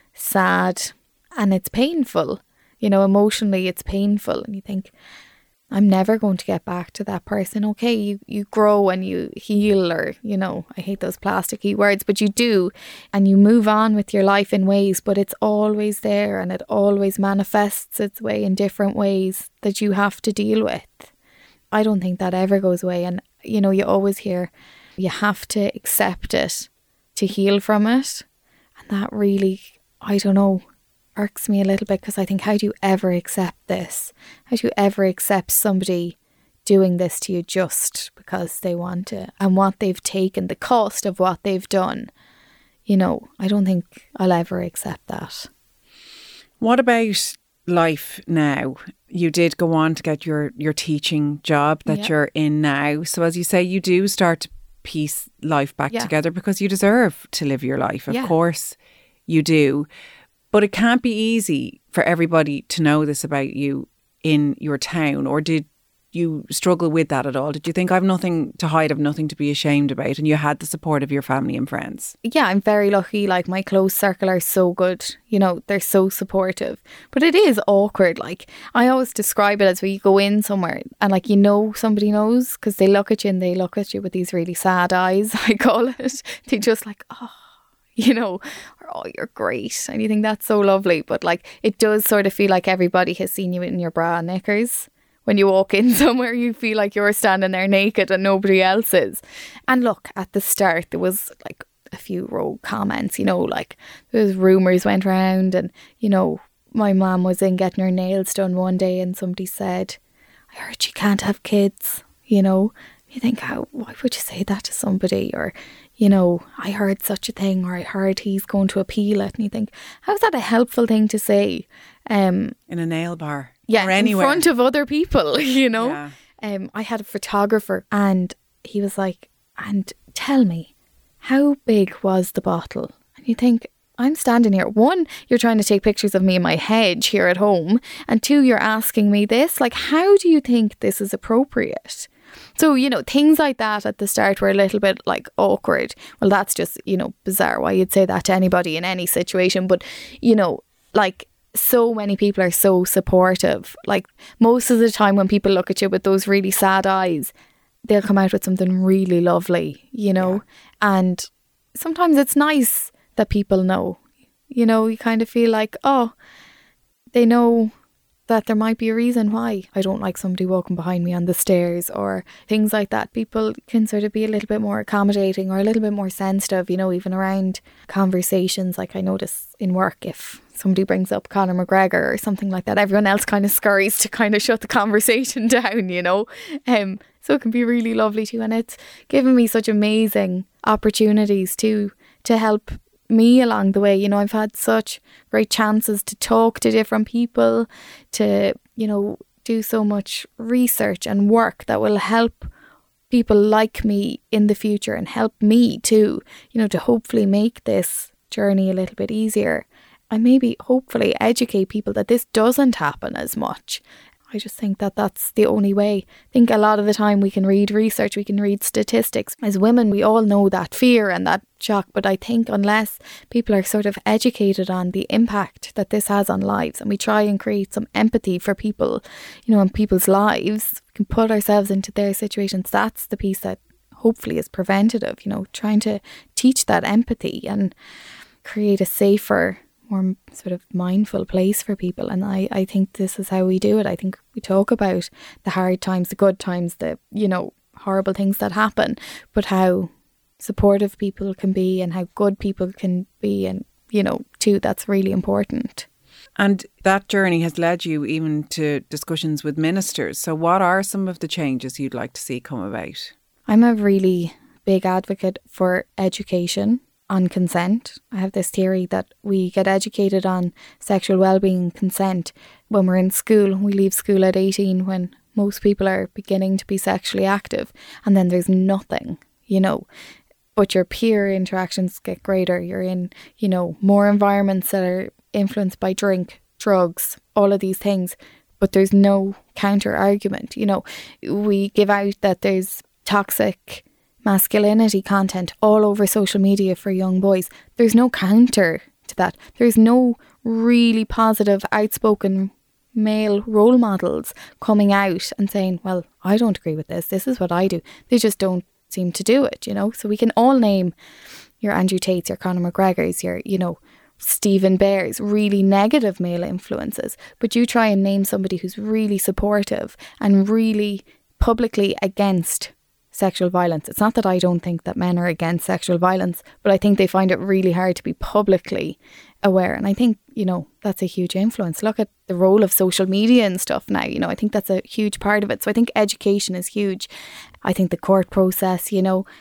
sad, and it's painful. You know, emotionally it's painful, and you think, I'm never going to get back to that person. Okay, you, you grow and you heal, or, you know, I hate those plasticky words, but you do, and you move on with your life in ways, but it's always there, and it always manifests its way in different ways that you have to deal with. I don't think that ever goes away. And, you know, you always hear you have to accept it to heal from it. And that really, I don't know, irks me a little bit, because I think, how do you ever accept this? How do you ever accept somebody doing this to you just because they want to, and what they've taken, the cost of what they've done? You know, I don't think I'll ever accept that. What about life now? You did go on to get your, your teaching job that Yeah. you're in now. So as you say, you do start to piece life back Yeah. together, because you deserve to live your life. Of Yeah. course you do. But it can't be easy for everybody to know this about you in your town. Or did you struggle with that at all? Did you think, I've nothing to hide, I've nothing to be ashamed about, and you had the support of your family and friends? Yeah, I'm very lucky. Like, my close circle are so good. You know, they're so supportive. But it is awkward. Like, I always describe it as where you go in somewhere and, like, you know somebody knows, because they look at you and they look at you with these really sad eyes, I call it. They just like, oh, you know, or, oh, you're great. And you think that's so lovely. But, like, it does sort of feel like everybody has seen you in your bra and knickers. When you walk in somewhere, you feel like you're standing there naked and nobody else is. And look, at the start, there was like a few rogue comments, you know, like there was rumours went around, and, you know, my mum was in getting her nails done one day and somebody said, I heard you can't have kids, you know. You think, how, why would you say that to somebody? Or, you know, I heard such a thing, or I heard he's going to appeal it. And you think, how's that a helpful thing to say? Um, In a nail bar? Yeah, or anywhere. in front of other people, you know. Yeah. Um, I had a photographer, and he was like, and tell me, how big was the bottle? And you think, I'm standing here. One, you're trying to take pictures of me in my hedge here at home. And two, you're asking me this. Like, how do you think this is appropriate? So, you know, things like that at the start were a little bit like awkward. Well, that's just, you know, bizarre why you'd say that to anybody in any situation. But, you know, like, so many people are so supportive. Like, most of the time when people look at you with those really sad eyes, they'll come out with something really lovely, you know. Yeah. And sometimes it's nice that people know, you know, you kind of feel like, oh, they know that there might be a reason why I don't like somebody walking behind me on the stairs, or things like that. People can sort of be a little bit more accommodating or a little bit more sensitive, you know, even around conversations. Like, I notice in work, if somebody brings up Conor McGregor or something like that, everyone else kind of scurries to kind of shut the conversation down, you know. Um, so it can be really lovely too. And it's given me such amazing opportunities too to help me along the way. You know, I've had such great chances to talk to different people, to, you know, do so much research and work that will help people like me in the future, and help me too, you know, to hopefully make this journey a little bit easier, and maybe hopefully educate people that this doesn't happen as much. I just think that that's the only way. I think a lot of the time we can read research, we can read statistics. As women, we all know that fear and that shock, but I think unless people are sort of educated on the impact that this has on lives, and we try and create some empathy for people, you know, in people's lives, we can put ourselves into their situations. That's the piece that hopefully is preventative, you know, trying to teach that empathy and create a safer, more sort of mindful place for people. And I, I think this is how we do it. I think we talk about the hard times, the good times, the, you know, horrible things that happen, but how supportive people can be and how good people can be. And, you know, too, that's really important. And that journey has led you even to discussions with ministers. So what are some of the changes you'd like to see come about? I'm a really big advocate for education on consent. I have this theory that we get educated on sexual well-being and consent when we're in school. We leave school at eighteen when most people are beginning to be sexually active, and then there's nothing, you know. But your peer interactions get greater. You're in, you know, more environments that are influenced by drink, drugs, all of these things. but there's no counter argument. You know, we give out that there's toxic masculinity content all over social media for young boys. There's no counter to that. There's no really positive, outspoken male role models coming out and saying, well, I don't agree with this. This is what I do. They just don't seem to do it, you know. So we can all name your Andrew Tates, your Conor McGregors, your, you know, Stephen Bears, really negative male influences. But you try and name somebody who's really supportive and really publicly against sexual violence. It's not that I don't think that men are against sexual violence, but I think they find it really hard to be publicly aware. And I think, you know, that's a huge influence. Look at the role of social media and stuff now. You know, I think that's a huge part of it. So I think education is huge. I think the court process, you know,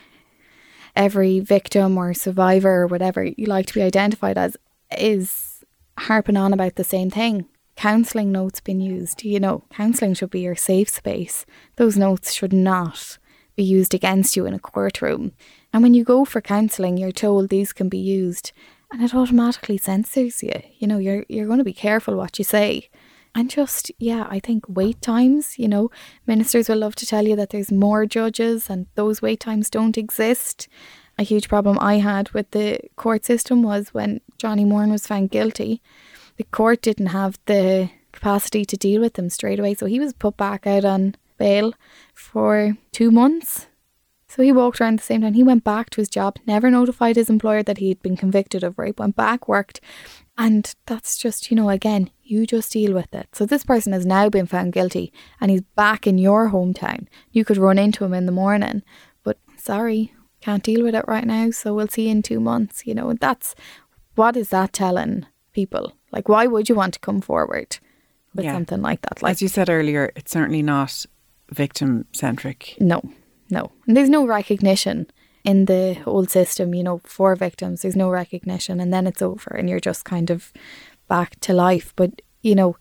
every victim or survivor or whatever you like to be identified as is harping on about the same thing. Counselling notes being used, you know, counselling should be your safe space. Those notes should not be used against you in a courtroom. And when you go for counselling, you're told these can be used and it automatically censors you. You know, you're you're going to be careful what you say. And just, yeah, I think wait times, you know, ministers will love to tell you that there's more judges and those wait times don't exist. A huge problem I had with the court system was when Johnny Moran was found guilty, the court didn't have the capacity to deal with him straight away. So he was put back out on bail for two months. So he walked around the same time. He went back to his job, never notified his employer that he'd been convicted of rape, went back, worked. And that's just, you know, again, you just deal with it. So this person has now been found guilty and he's back in your hometown. You could run into him in the morning, but sorry, can't deal with it right now. So we'll see you in two months. You know, that's, what is that telling people? Like, why would you want to come forward with yeah. something like that? Like, as you said earlier, it's certainly not victim centric. No, no. And there's no recognition in the whole system, you know, for victims. There's no recognition and then it's over and you're just kind of back to life. But, you know,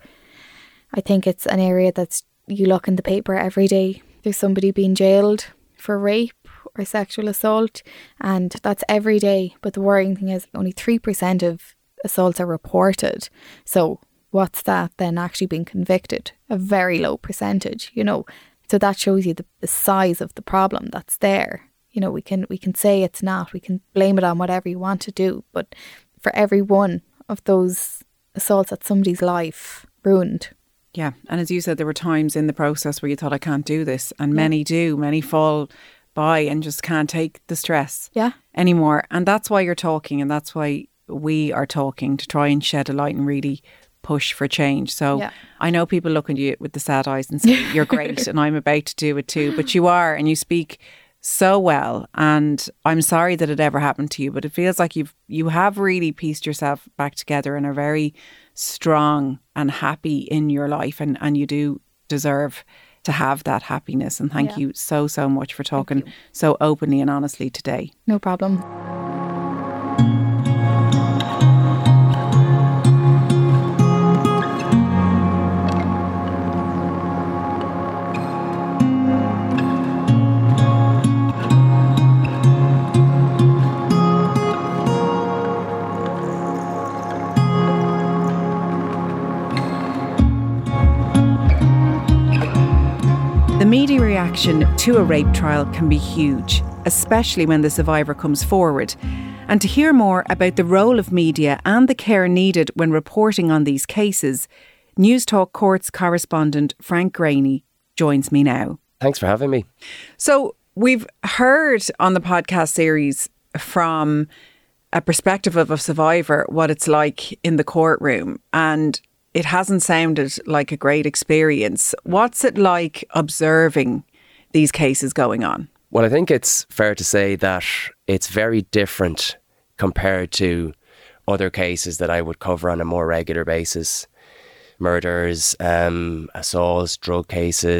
I think it's an area that's, you look in the paper every day, there's somebody being jailed for rape or sexual assault, and that's every day. But the worrying thing is only three percent of assaults are reported. So what's that then actually being convicted? A very low percentage, you know. So that shows you the, the size of the problem that's there. You know, we can we can say it's not, we can blame it on whatever you want to do, but for every one of those assaults, that's somebody's life ruined. Yeah, and as you said, there were times in the process where you thought, I can't do this, and yeah. many do, many fall by and just can't take the stress yeah. anymore. And that's why you're talking, and that's why we are talking, to try and shed a light and really push for change. So yeah. I know people look at you with the sad eyes and say, you're great and I'm about to do it too, but you are, and you speak so well, and I'm sorry that it ever happened to you, but it feels like you've you have really pieced yourself back together and are very strong and happy in your life, and, and you do deserve to have that happiness. And thank yeah. you so so much for talking so openly and honestly today. No problem. The media reaction to a rape trial can be huge, especially when the survivor comes forward. And to hear more about the role of media and the care needed when reporting on these cases, Newstalk Courts correspondent Frank Greaney joins me now. Thanks for having me. So we've heard on the podcast series from a perspective of a survivor what it's like in the courtroom, and it hasn't sounded like a great experience. What's it like observing these cases going on? Well, I think it's fair to say that it's very different compared to other cases that I would cover on a more regular basis. Murders, um, assaults, drug cases,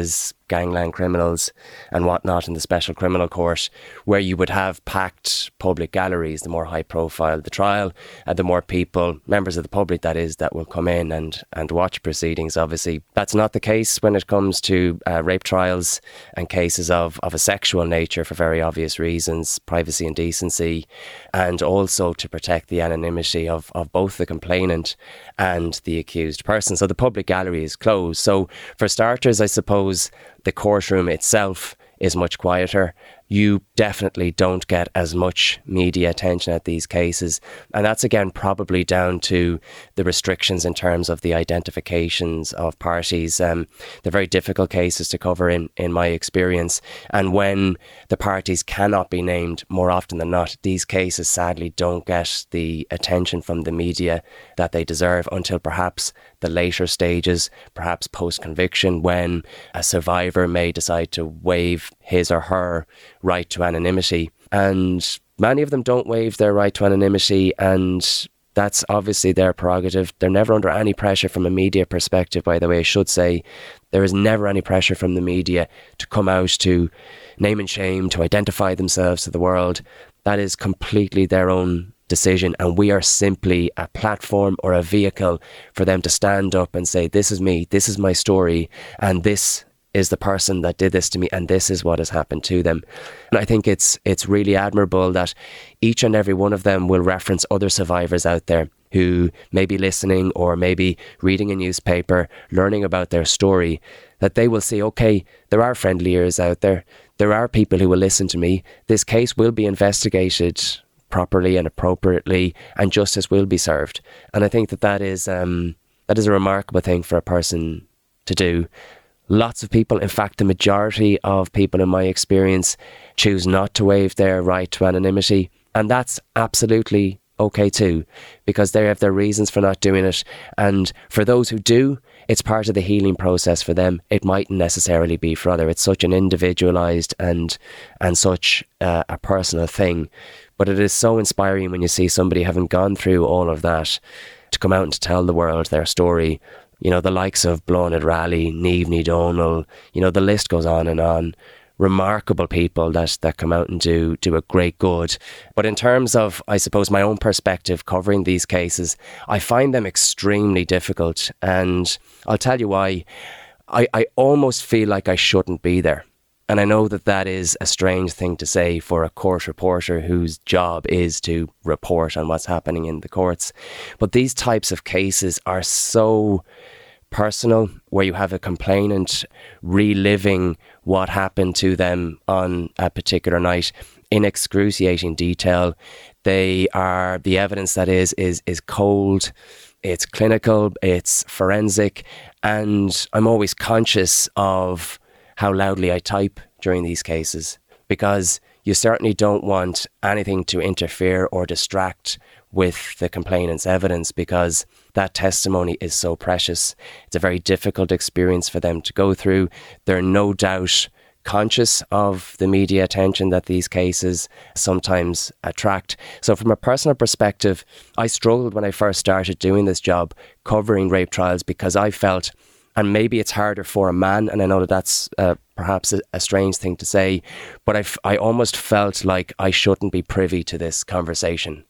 gangland criminals and whatnot in the Special Criminal Court, where you would have packed public galleries. The more high profile the trial, and the more people, members of the public that is, that will come in and, and watch proceedings. Obviously, that's not the case when it comes to uh, rape trials and cases of, of a sexual nature, for very obvious reasons, privacy and decency, and also to protect the anonymity of, of both the complainant and the accused person. So the public gallery is closed. So for starters, I suppose the courtroom itself is much quieter. You definitely don't get as much media attention at these cases. And that's again probably down to the restrictions in terms of the identifications of parties. Um, they're very difficult cases to cover in, in my experience. And when the parties cannot be named, more often than not, these cases sadly don't get the attention from the media that they deserve until perhaps the later stages, perhaps post-conviction, when a survivor may decide to waive his or her right to anonymity. And many of them don't waive their right to anonymity, and that's obviously their prerogative. They're never under any pressure from a media perspective, by the way. I should say there is never any pressure from the media to come out, to name and shame, to identify themselves to the world. That is completely their own decision, and we are simply a platform or a vehicle for them to stand up and say, this is me, this is my story, and this is the person that did this to me, and this is what has happened to them. And I think it's it's really admirable that each and every one of them will reference other survivors out there who may be listening or maybe reading a newspaper, learning about their story, that they will say, okay, there are friendly ears out there. There are people who will listen to me. This case will be investigated properly and appropriately, and justice will be served. And I think that that is um, that is a remarkable thing for a person to do. Lots of people, in fact, the majority of people in my experience, choose not to waive their right to anonymity. And that's absolutely okay too, because they have their reasons for not doing it. And for those who do, it's part of the healing process for them. It mightn't necessarily be for others. It's such an individualised and and such uh, a personal thing. But it is so inspiring when you see somebody having gone through all of that to come out and to tell the world their story. You know, the likes of Bláthnaid Raleigh, Niamh Ní Dhomhnaill, you know, the list goes on and on. Remarkable people that, that come out and do, do a great good. But in terms of, I suppose, my own perspective covering these cases, I find them extremely difficult. And I'll tell you why. I, I almost feel like I shouldn't be there. And I know that that is a strange thing to say for a court reporter whose job is to report on what's happening in the courts. But these types of cases are so personal, where you have a complainant reliving what happened to them on a particular night in excruciating detail. They are, the evidence that is, is, is cold, it's clinical, it's forensic, and I'm always conscious of how loudly I type during these cases, because you certainly don't want anything to interfere or distract with the complainant's evidence, because that testimony is so precious. It's a very difficult experience for them to go through. They're no doubt conscious of the media attention that these cases sometimes attract. So from a personal perspective, I struggled when I first started doing this job, covering rape trials, because I felt, and maybe it's harder for a man, and I know that that's uh, perhaps a, a strange thing to say, but I, f- I almost felt like I shouldn't be privy to this conversation.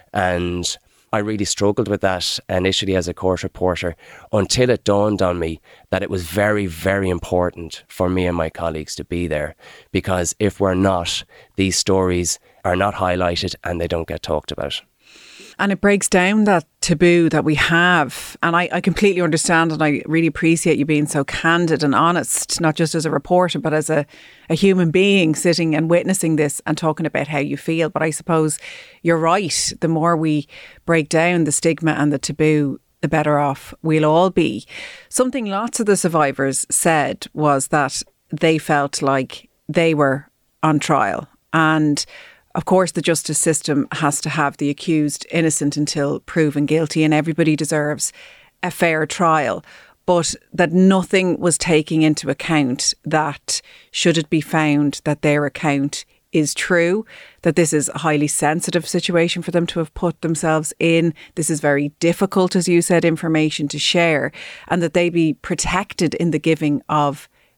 And I really struggled with that initially as a court reporter, until it dawned on me that it was very, very important for me and my colleagues to be there, because if we're not, these stories are not highlighted and they don't get talked about. And it breaks down that taboo that we have. And I, I completely understand, and I really appreciate you being so candid and honest, not just as a reporter, but as a, a human being sitting and witnessing this and talking about how you feel. But I suppose you're right. The more we break down the stigma and the taboo, the better off we'll all be. Something lots of the survivors said was that they felt like they were on trial. And of course, the justice system has to have the accused innocent until proven guilty, and everybody deserves a fair trial. But that nothing was taking into account that, should it be found that their account is true, that this is a highly sensitive situation for them to have put themselves in. This is very difficult, as you said, information to share, and that they be protected in the giving of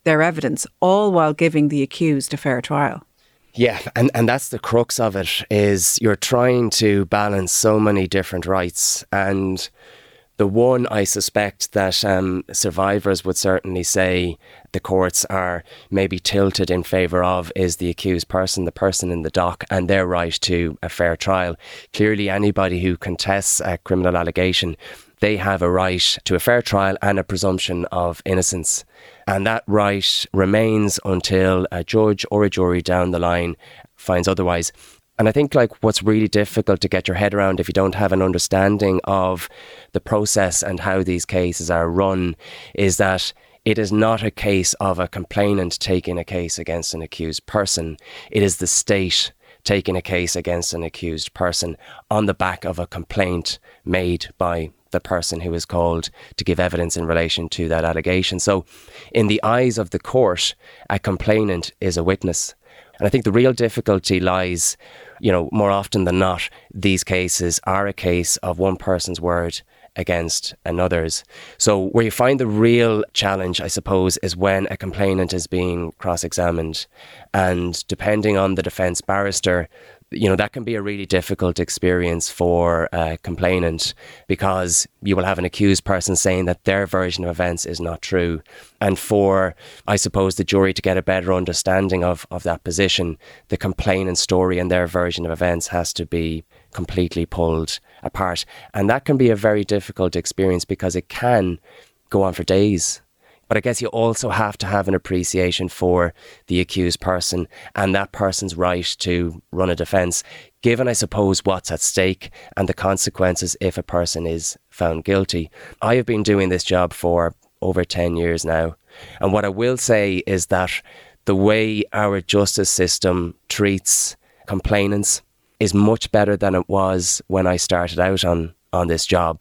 their evidence, all while giving the accused a fair trial. Yeah, and, and that's the crux of it, is you're trying to balance so many different rights. And the one I suspect that um, survivors would certainly say the courts are maybe tilted in favour of is the accused person, the person in the dock, and their right to a fair trial. Clearly, anybody who contests a criminal allegation, they have a right to a fair trial and a presumption of innocence. And that right remains until a judge or a jury down the line finds otherwise. And I think like what's really difficult to get your head around if you don't have an understanding of the process and how these cases are run is that it is not a case of a complainant taking a case against an accused person. It is the state taking a case against an accused person on the back of a complaint made by the person who is called to give evidence in relation to that allegation. So in the eyes of the court, a complainant is a witness. And I think the real difficulty lies, you know, more often than not, these cases are a case of one person's word against another's. So where you find the real challenge, I suppose, is when a complainant is being cross-examined. And depending on the defence barrister, you know, that can be a really difficult experience for a complainant because you will have an accused person saying that their version of events is not true. And for, I suppose, the jury to get a better understanding of, of that position, the complainant's story and their version of events has to be completely pulled apart. And that can be a very difficult experience because it can go on for days. But I guess you also have to have an appreciation for the accused person and that person's right to run a defence, given, I suppose, what's at stake and the consequences if a person is found guilty. I have been doing this job for over ten years now. And what I will say is that the way our justice system treats complainants is much better than it was when I started out on, on this job.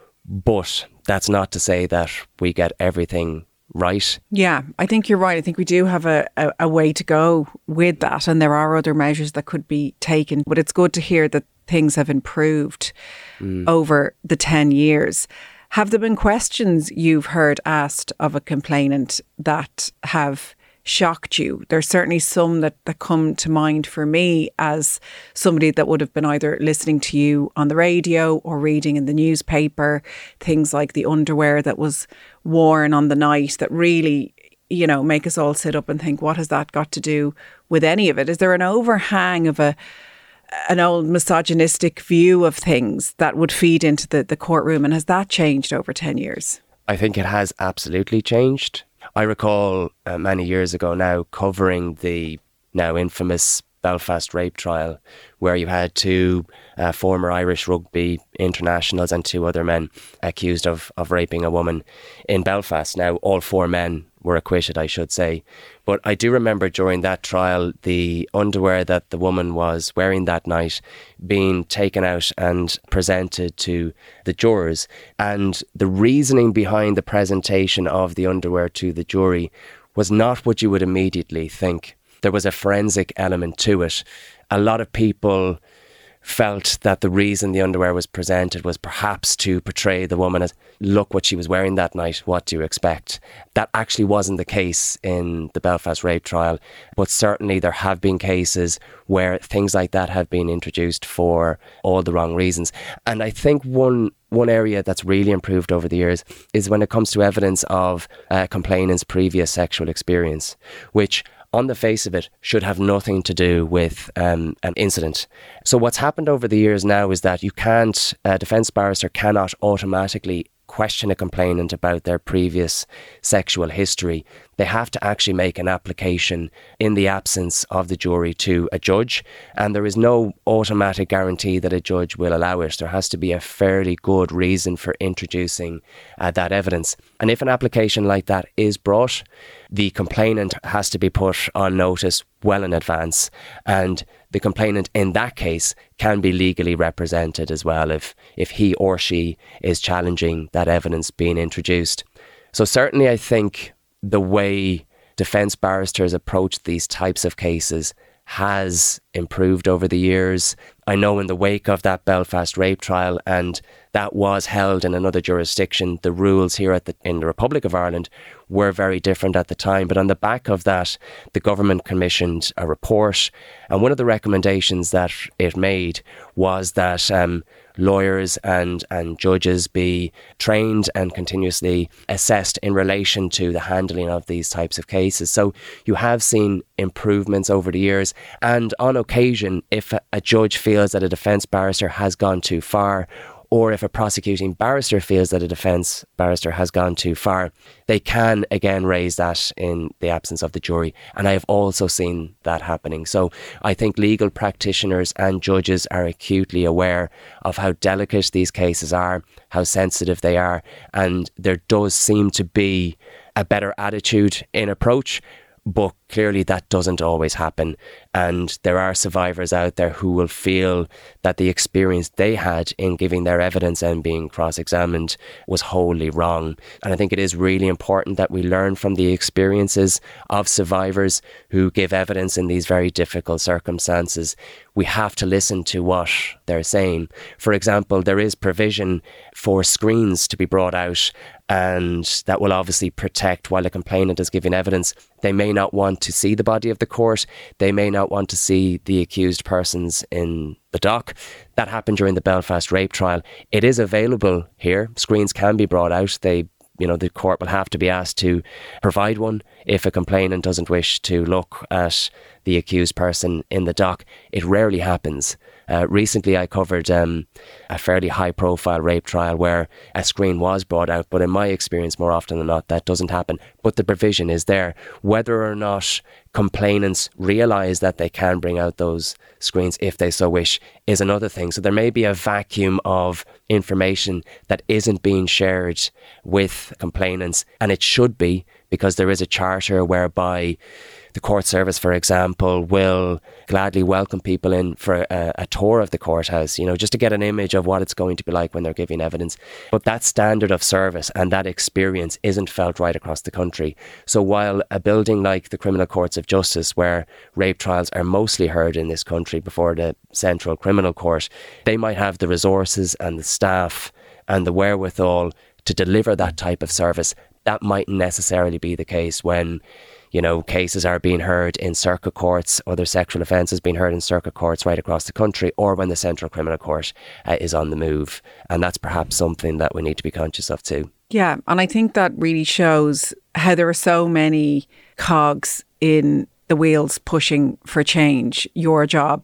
But that's not to say that we get everything right. Yeah, I think you're right. I think we do have a, a, a way to go with that, and there are other measures that could be taken. But it's good to hear that things have improved mm. over the ten years. Have there been questions you've heard asked of a complainant that have shocked you? There's certainly some that, that come to mind for me as somebody that would have been either listening to you on the radio or reading in the newspaper, things like the underwear that was worn on the night that really, you know, make us all sit up and think, what has that got to do with any of it? Is there an overhang of a an old misogynistic view of things that would feed into the, the courtroom, and has that changed over ten years? I think it has absolutely changed. I recall uh, many years ago now covering the now infamous Belfast rape trial, where you had two uh, former Irish rugby internationals and two other men accused of, of raping a woman in Belfast. Now, all four men were acquitted, I should say. But I do remember during that trial, the underwear that the woman was wearing that night being taken out and presented to the jurors. And the reasoning behind the presentation of the underwear to the jury was not what you would immediately think. There was a forensic element to it. A lot of people felt that the reason the underwear was presented was perhaps to portray the woman as, look what she was wearing that night, what do you expect? That actually wasn't the case in the Belfast rape trial, but certainly there have been cases where things like that have been introduced for all the wrong reasons. And I think one one area that's really improved over the years is when it comes to evidence of a complainant's previous sexual experience, which on the face of it, should have nothing to do with um, an incident. So what's happened over the years now is that you can't, a defence barrister cannot automatically question a complainant about their previous sexual history. They have to actually make an application in the absence of the jury to a judge, and there is no automatic guarantee that a judge will allow it. There has to be a fairly good reason for introducing uh, that evidence. And if an application like that is brought, the complainant has to be put on notice well in advance, and the complainant in that case can be legally represented as well if, if he or she is challenging that evidence being introduced. So certainly I think the way defence barristers approach these types of cases has improved over the years. I know in the wake of that Belfast rape trial, and that was held in another jurisdiction, the rules here at the, in the Republic of Ireland were very different at the time. But on the back of that, the government commissioned a report, and one of the recommendations that it made was that um, lawyers and, and judges be trained and continuously assessed in relation to the handling of these types of cases. So you have seen improvements over the years, and on occasion, if a, a judge feels that a defence barrister has gone too far, or if a prosecuting barrister feels that a defence barrister has gone too far, they can again raise that in the absence of the jury. And I have also seen that happening. So I think legal practitioners and judges are acutely aware of how delicate these cases are, how sensitive they are, and there does seem to be a better attitude in approach. But clearly that doesn't always happen, and there are survivors out there who will feel that the experience they had in giving their evidence and being cross-examined was wholly wrong. And I think it is really important that we learn from the experiences of survivors who give evidence in these very difficult circumstances. We have to listen to what they're saying. For example, there is provision for screens to be brought out, and that will obviously protect while a complainant is giving evidence. They may not want to see the body of the court. They may not want to see the accused persons in the dock. That happened during the Belfast rape trial. It is available here. Screens can be brought out. They, you know, the court will have to be asked to provide one if a complainant doesn't wish to look at the accused person in the dock. It rarely happens. Uh, recently, I covered um, a fairly high-profile rape trial where a screen was brought out, but in my experience, more often than not, that doesn't happen. But the provision is there. Whether or not complainants realise that they can bring out those screens if they so wish is another thing. So there may be a vacuum of information that isn't being shared with complainants, and it should be, because there is a charter whereby the court service, for example, will gladly welcome people in for a, a tour of the courthouse, you know, just to get an image of what it's going to be like when they're giving evidence. But that standard of service and that experience isn't felt right across the country. So while a building like the Criminal Courts of Justice, where rape trials are mostly heard in this country before the Central Criminal Court, they might have the resources and the staff and the wherewithal to deliver that type of service. That mightn't necessarily be the case when, you know, cases are being heard in circuit courts, other sexual offences being heard in circuit courts right across the country, or when the Central Criminal Court uh, is on the move. And that's perhaps something that we need to be conscious of too. Yeah, and I think that really shows how there are so many cogs in the wheels pushing for change. Your job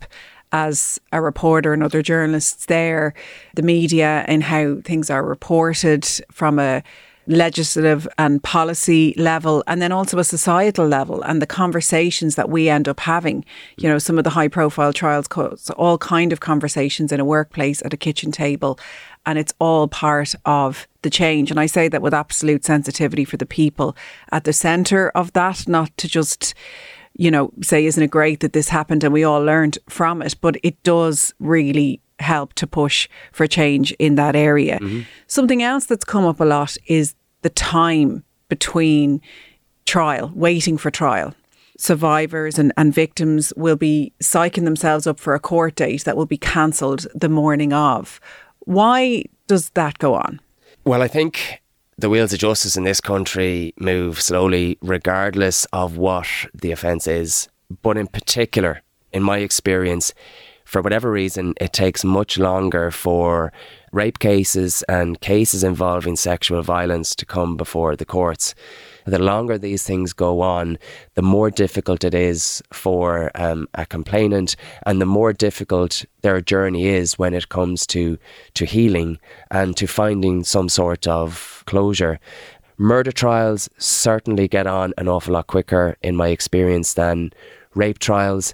as a reporter and other journalists there, the media and how things are reported from a legislative and policy level, and then also a societal level, and the conversations that we end up having. You know, some of the high profile trials cause all kind of conversations in a workplace, at a kitchen table, and it's all part of the change. And I say that with absolute sensitivity for the people at the centre of that, not to just, you know, say, isn't it great that this happened and we all learned from it, but it does really help to push for change in that area. Mm-hmm. Something else that's come up a lot is the time between trial, waiting for trial. Survivors and, and victims will be psyching themselves up for a court date that will be cancelled the morning of. Why does that go on? Well, I think the wheels of justice in this country move slowly regardless of what the offence is. But in particular, in my experience, for whatever reason, it takes much longer for rape cases and cases involving sexual violence to come before the courts. The longer these things go on, the more difficult it is for um, a complainant, and the more difficult their journey is when it comes to, to healing and to finding some sort of closure. Murder trials certainly get on an awful lot quicker, in my experience, than rape trials.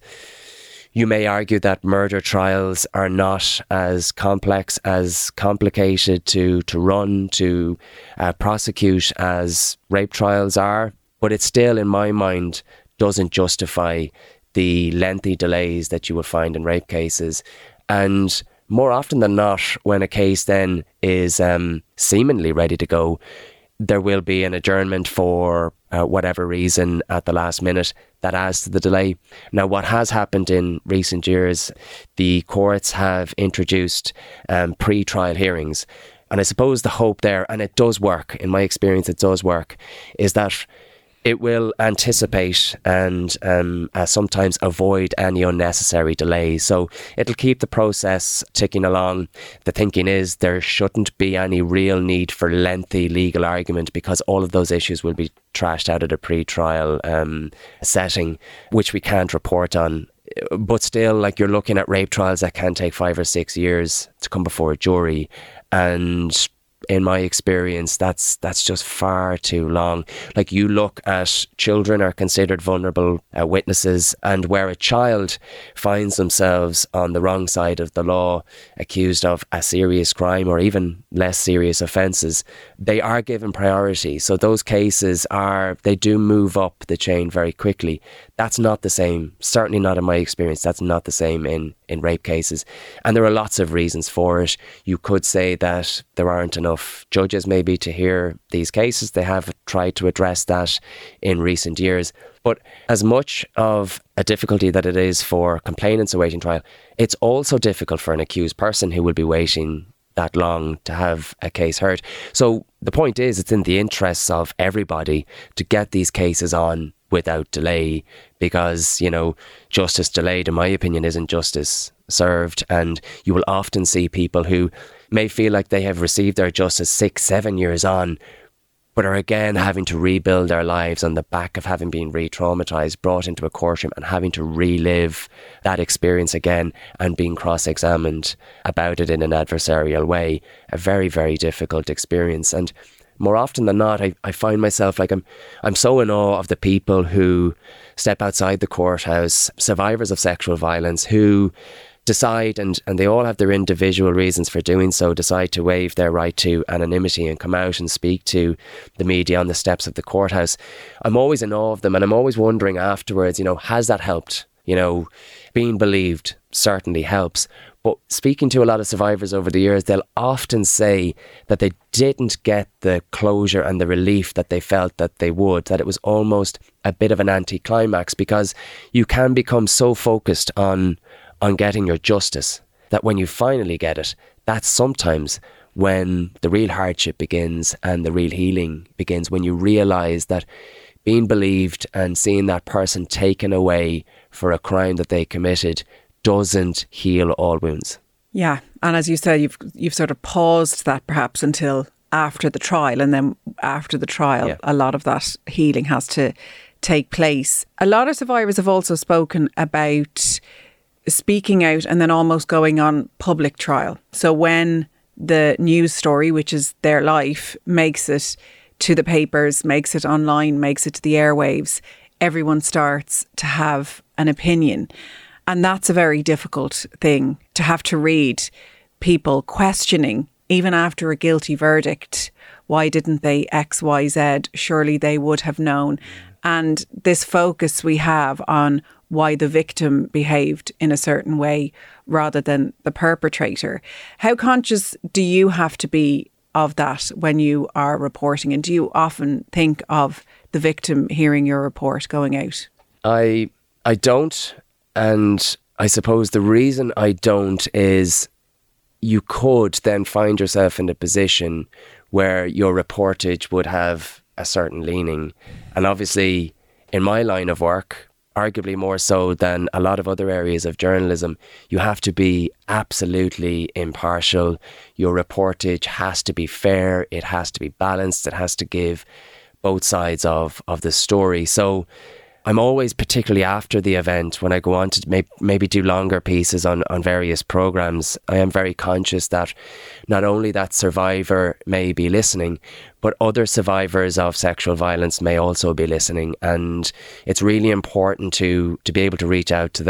You may argue that murder trials are not as complex, as complicated to, to run, to uh, prosecute as rape trials are, but it still, in my mind, doesn't justify the lengthy delays that you will find in rape cases. And more often than not, when a case then is um, seemingly ready to go, there will be an adjournment for uh, whatever reason at the last minute, that adds to the delay. Now, what has happened in recent years, the courts have introduced um, pre-trial hearings. And I suppose the hope there, and it does work, in my experience it does work, is that it will anticipate and um, uh, sometimes avoid any unnecessary delays. So it'll keep the process ticking along. The thinking is there shouldn't be any real need for lengthy legal argument because all of those issues will be trashed out at a pre-trial um, setting, which we can't report on. But still, like, you're looking at rape trials that can take five or six years to come before a jury. And in my experience, that's that's just far too long. Like, you look at children are considered vulnerable uh, witnesses, and where a child finds themselves on the wrong side of the law, accused of a serious crime or even less serious offences, they are given priority. So those cases are, they do move up the chain very quickly. That's not the same, certainly not in my experience, that's not the same in, in rape cases. And there are lots of reasons for it. You could say that there aren't enough judges maybe to hear these cases. They have tried to address that in recent years. But as much of a difficulty that it is for complainants awaiting trial, it's also difficult for an accused person who will be waiting that long to have a case heard. So the point is, it's in the interests of everybody to get these cases on without delay, because, you know, justice delayed, in my opinion, isn't justice served. And you will often see people who may feel like they have received their justice six, seven years on, but are again having to rebuild their lives on the back of having been re-traumatised, brought into a courtroom and having to relive that experience again and being cross-examined about it in an adversarial way. A very, very difficult experience. And more often than not, I, I find myself like I'm I'm so in awe of the people who step outside the courthouse, survivors of sexual violence, who decide, and, and they all have their individual reasons for doing so, decide to waive their right to anonymity and come out and speak to the media on the steps of the courthouse. I'm always in awe of them, and I'm always wondering afterwards, you know, has that helped? You know, being believed certainly helps. But speaking to a lot of survivors over the years, they'll often say that they didn't get the closure and the relief that they felt that they would, that it was almost a bit of an anticlimax, because you can become so focused on on getting your justice that when you finally get it, that's sometimes when the real hardship begins and the real healing begins, when you realise that being believed and seeing that person taken away for a crime that they committed doesn't heal all wounds. Yeah, and as you said, you've you've sort of paused that perhaps until after the trial, and then after the trial, yeah, a lot of that healing has to take place. A lot of survivors have also spoken about speaking out and then almost going on public trial. So when the news story, which is their life, makes it to the papers, makes it online, makes it to the airwaves, everyone starts to have an opinion. And that's a very difficult thing to have to read, people questioning, even after a guilty verdict, why didn't they X, Y, Z? Surely they would have known. And this focus we have on why the victim behaved in a certain way rather than the perpetrator. How conscious do you have to be of that when you are reporting? And do you often think of the victim hearing your report going out? I I don't. And I suppose the reason I don't is you could then find yourself in a position where your reportage would have a certain leaning. And obviously, in my line of work, arguably more so than a lot of other areas of journalism, you have to be absolutely impartial. Your reportage has to be fair, it has to be balanced, it has to give both sides of, of the story. So I'm always, particularly after the event, when I go on to may- maybe do longer pieces on, on various programmes, I am very conscious that not only that survivor may be listening, but other survivors of sexual violence may also be listening. And it's really important to, to be able to reach out to them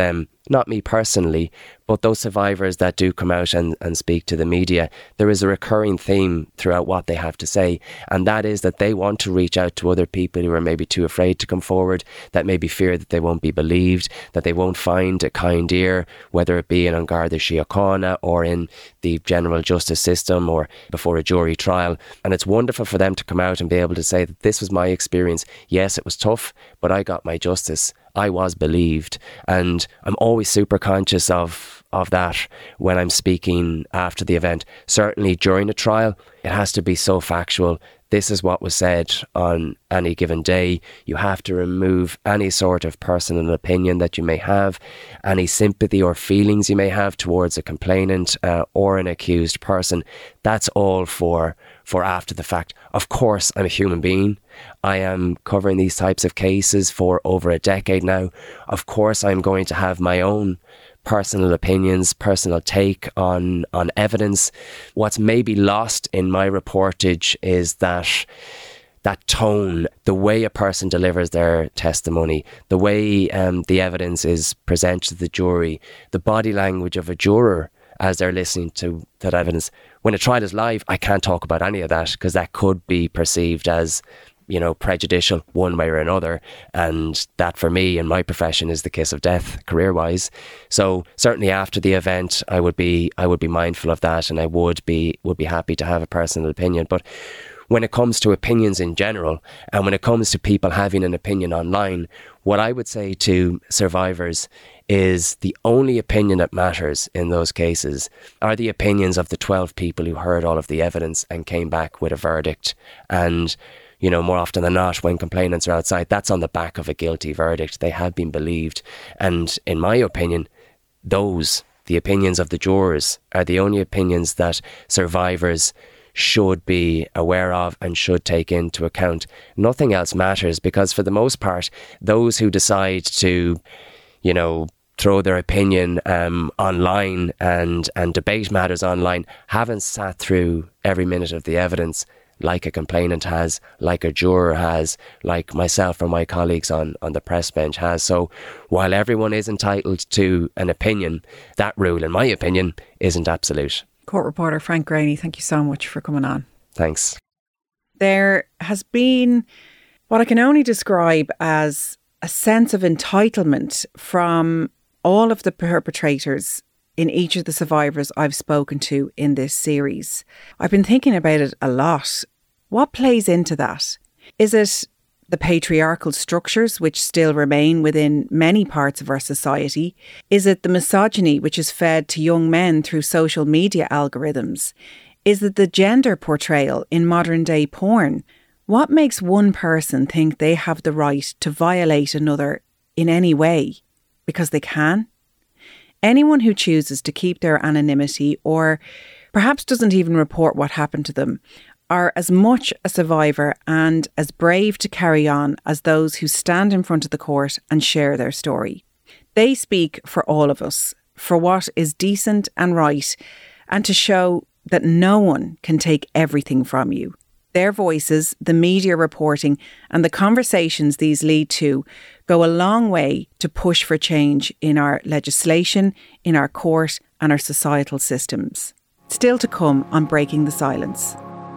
not me personally, but those survivors that do come out and, and speak to the media, there is a recurring theme throughout what they have to say. And that is that they want to reach out to other people who are maybe too afraid to come forward, that maybe fear that they won't be believed, that they won't find a kind ear, whether it be in An Garda Síochána or in the general justice system or before a jury trial. And it's wonderful for them to come out and be able to say that this was my experience. Yes, it was tough, but I got my justice. I was believed. And I'm always super conscious of of that when I'm speaking after the event. Certainly during a trial, it has to be so factual. This is what was said on any given day. You have to remove any sort of personal opinion that you may have, any sympathy or feelings you may have towards a complainant uh, or an accused person. That's all for for after the fact. Of course, I'm a human being. I am covering these types of cases for over a decade now. Of course, I'm going to have my own personal opinions, personal take on on evidence. What's maybe lost in my reportage is that that tone, the way a person delivers their testimony, the way um, the evidence is presented to the jury, the body language of a juror as they're listening to that evidence. When a trial is live, I can't talk about any of that because that could be perceived as, you know, prejudicial one way or another. And that for me in my profession is the kiss of death career-wise. So certainly after the event, I would be I would be mindful of that, and I would be would be happy to have a personal opinion. But when it comes to opinions in general, and when it comes to people having an opinion online, what I would say to survivors is the only opinion that matters in those cases are the opinions of the twelve people who heard all of the evidence and came back with a verdict. And you know, more often than not, when complainants are outside, that's on the back of a guilty verdict. They have been believed. And in my opinion, those, the opinions of the jurors, are the only opinions that survivors should be aware of and should take into account. Nothing else matters, because for the most part, those who decide to, you know, throw their opinion um, online and, and debate matters online haven't sat through every minute of the evidence like a complainant has, like a juror has, like myself or my colleagues on, on the press bench has. So while everyone is entitled to an opinion, that rule, in my opinion, isn't absolute. Court reporter Frank Greaney, thank you so much for coming on. Thanks. There has been what I can only describe as a sense of entitlement from all of the perpetrators in each of the survivors I've spoken to in this series. I've been thinking about it a lot. What plays into that? Is it the patriarchal structures which still remain within many parts of our society? Is it the misogyny which is fed to young men through social media algorithms? Is it the gender portrayal in modern day porn? What makes one person think they have the right to violate another in any way because they can? Anyone who chooses to keep their anonymity or perhaps doesn't even report what happened to them are as much a survivor and as brave to carry on as those who stand in front of the court and share their story. They speak for all of us, for what is decent and right, and to show that no one can take everything from you. Their voices, the media reporting, and the conversations these lead to go a long way to push for change in our legislation, in our court, and our societal systems. Still to come on Breaking the Silence.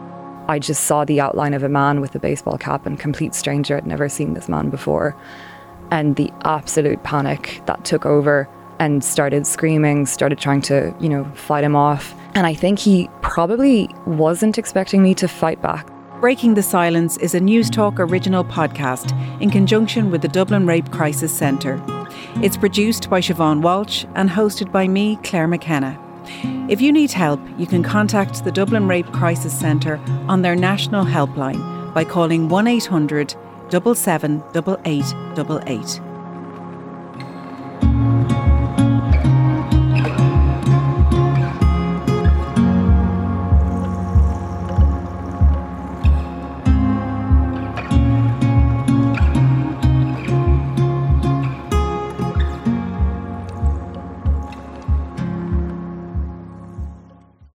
I just saw the outline of a man with a baseball cap, and complete stranger. I'd never seen this man before. And the absolute panic that took over, and started screaming, started trying to, you know, fight him off. And I think he probably wasn't expecting me to fight back. Breaking the Silence is a News Talk original podcast in conjunction with the Dublin Rape Crisis Centre. It's produced by Siobhan Walsh and hosted by me, Claire McKenna. If you need help, you can contact the Dublin Rape Crisis Centre on their national helpline by calling one eight hundred, seven seven eight eight eight eight.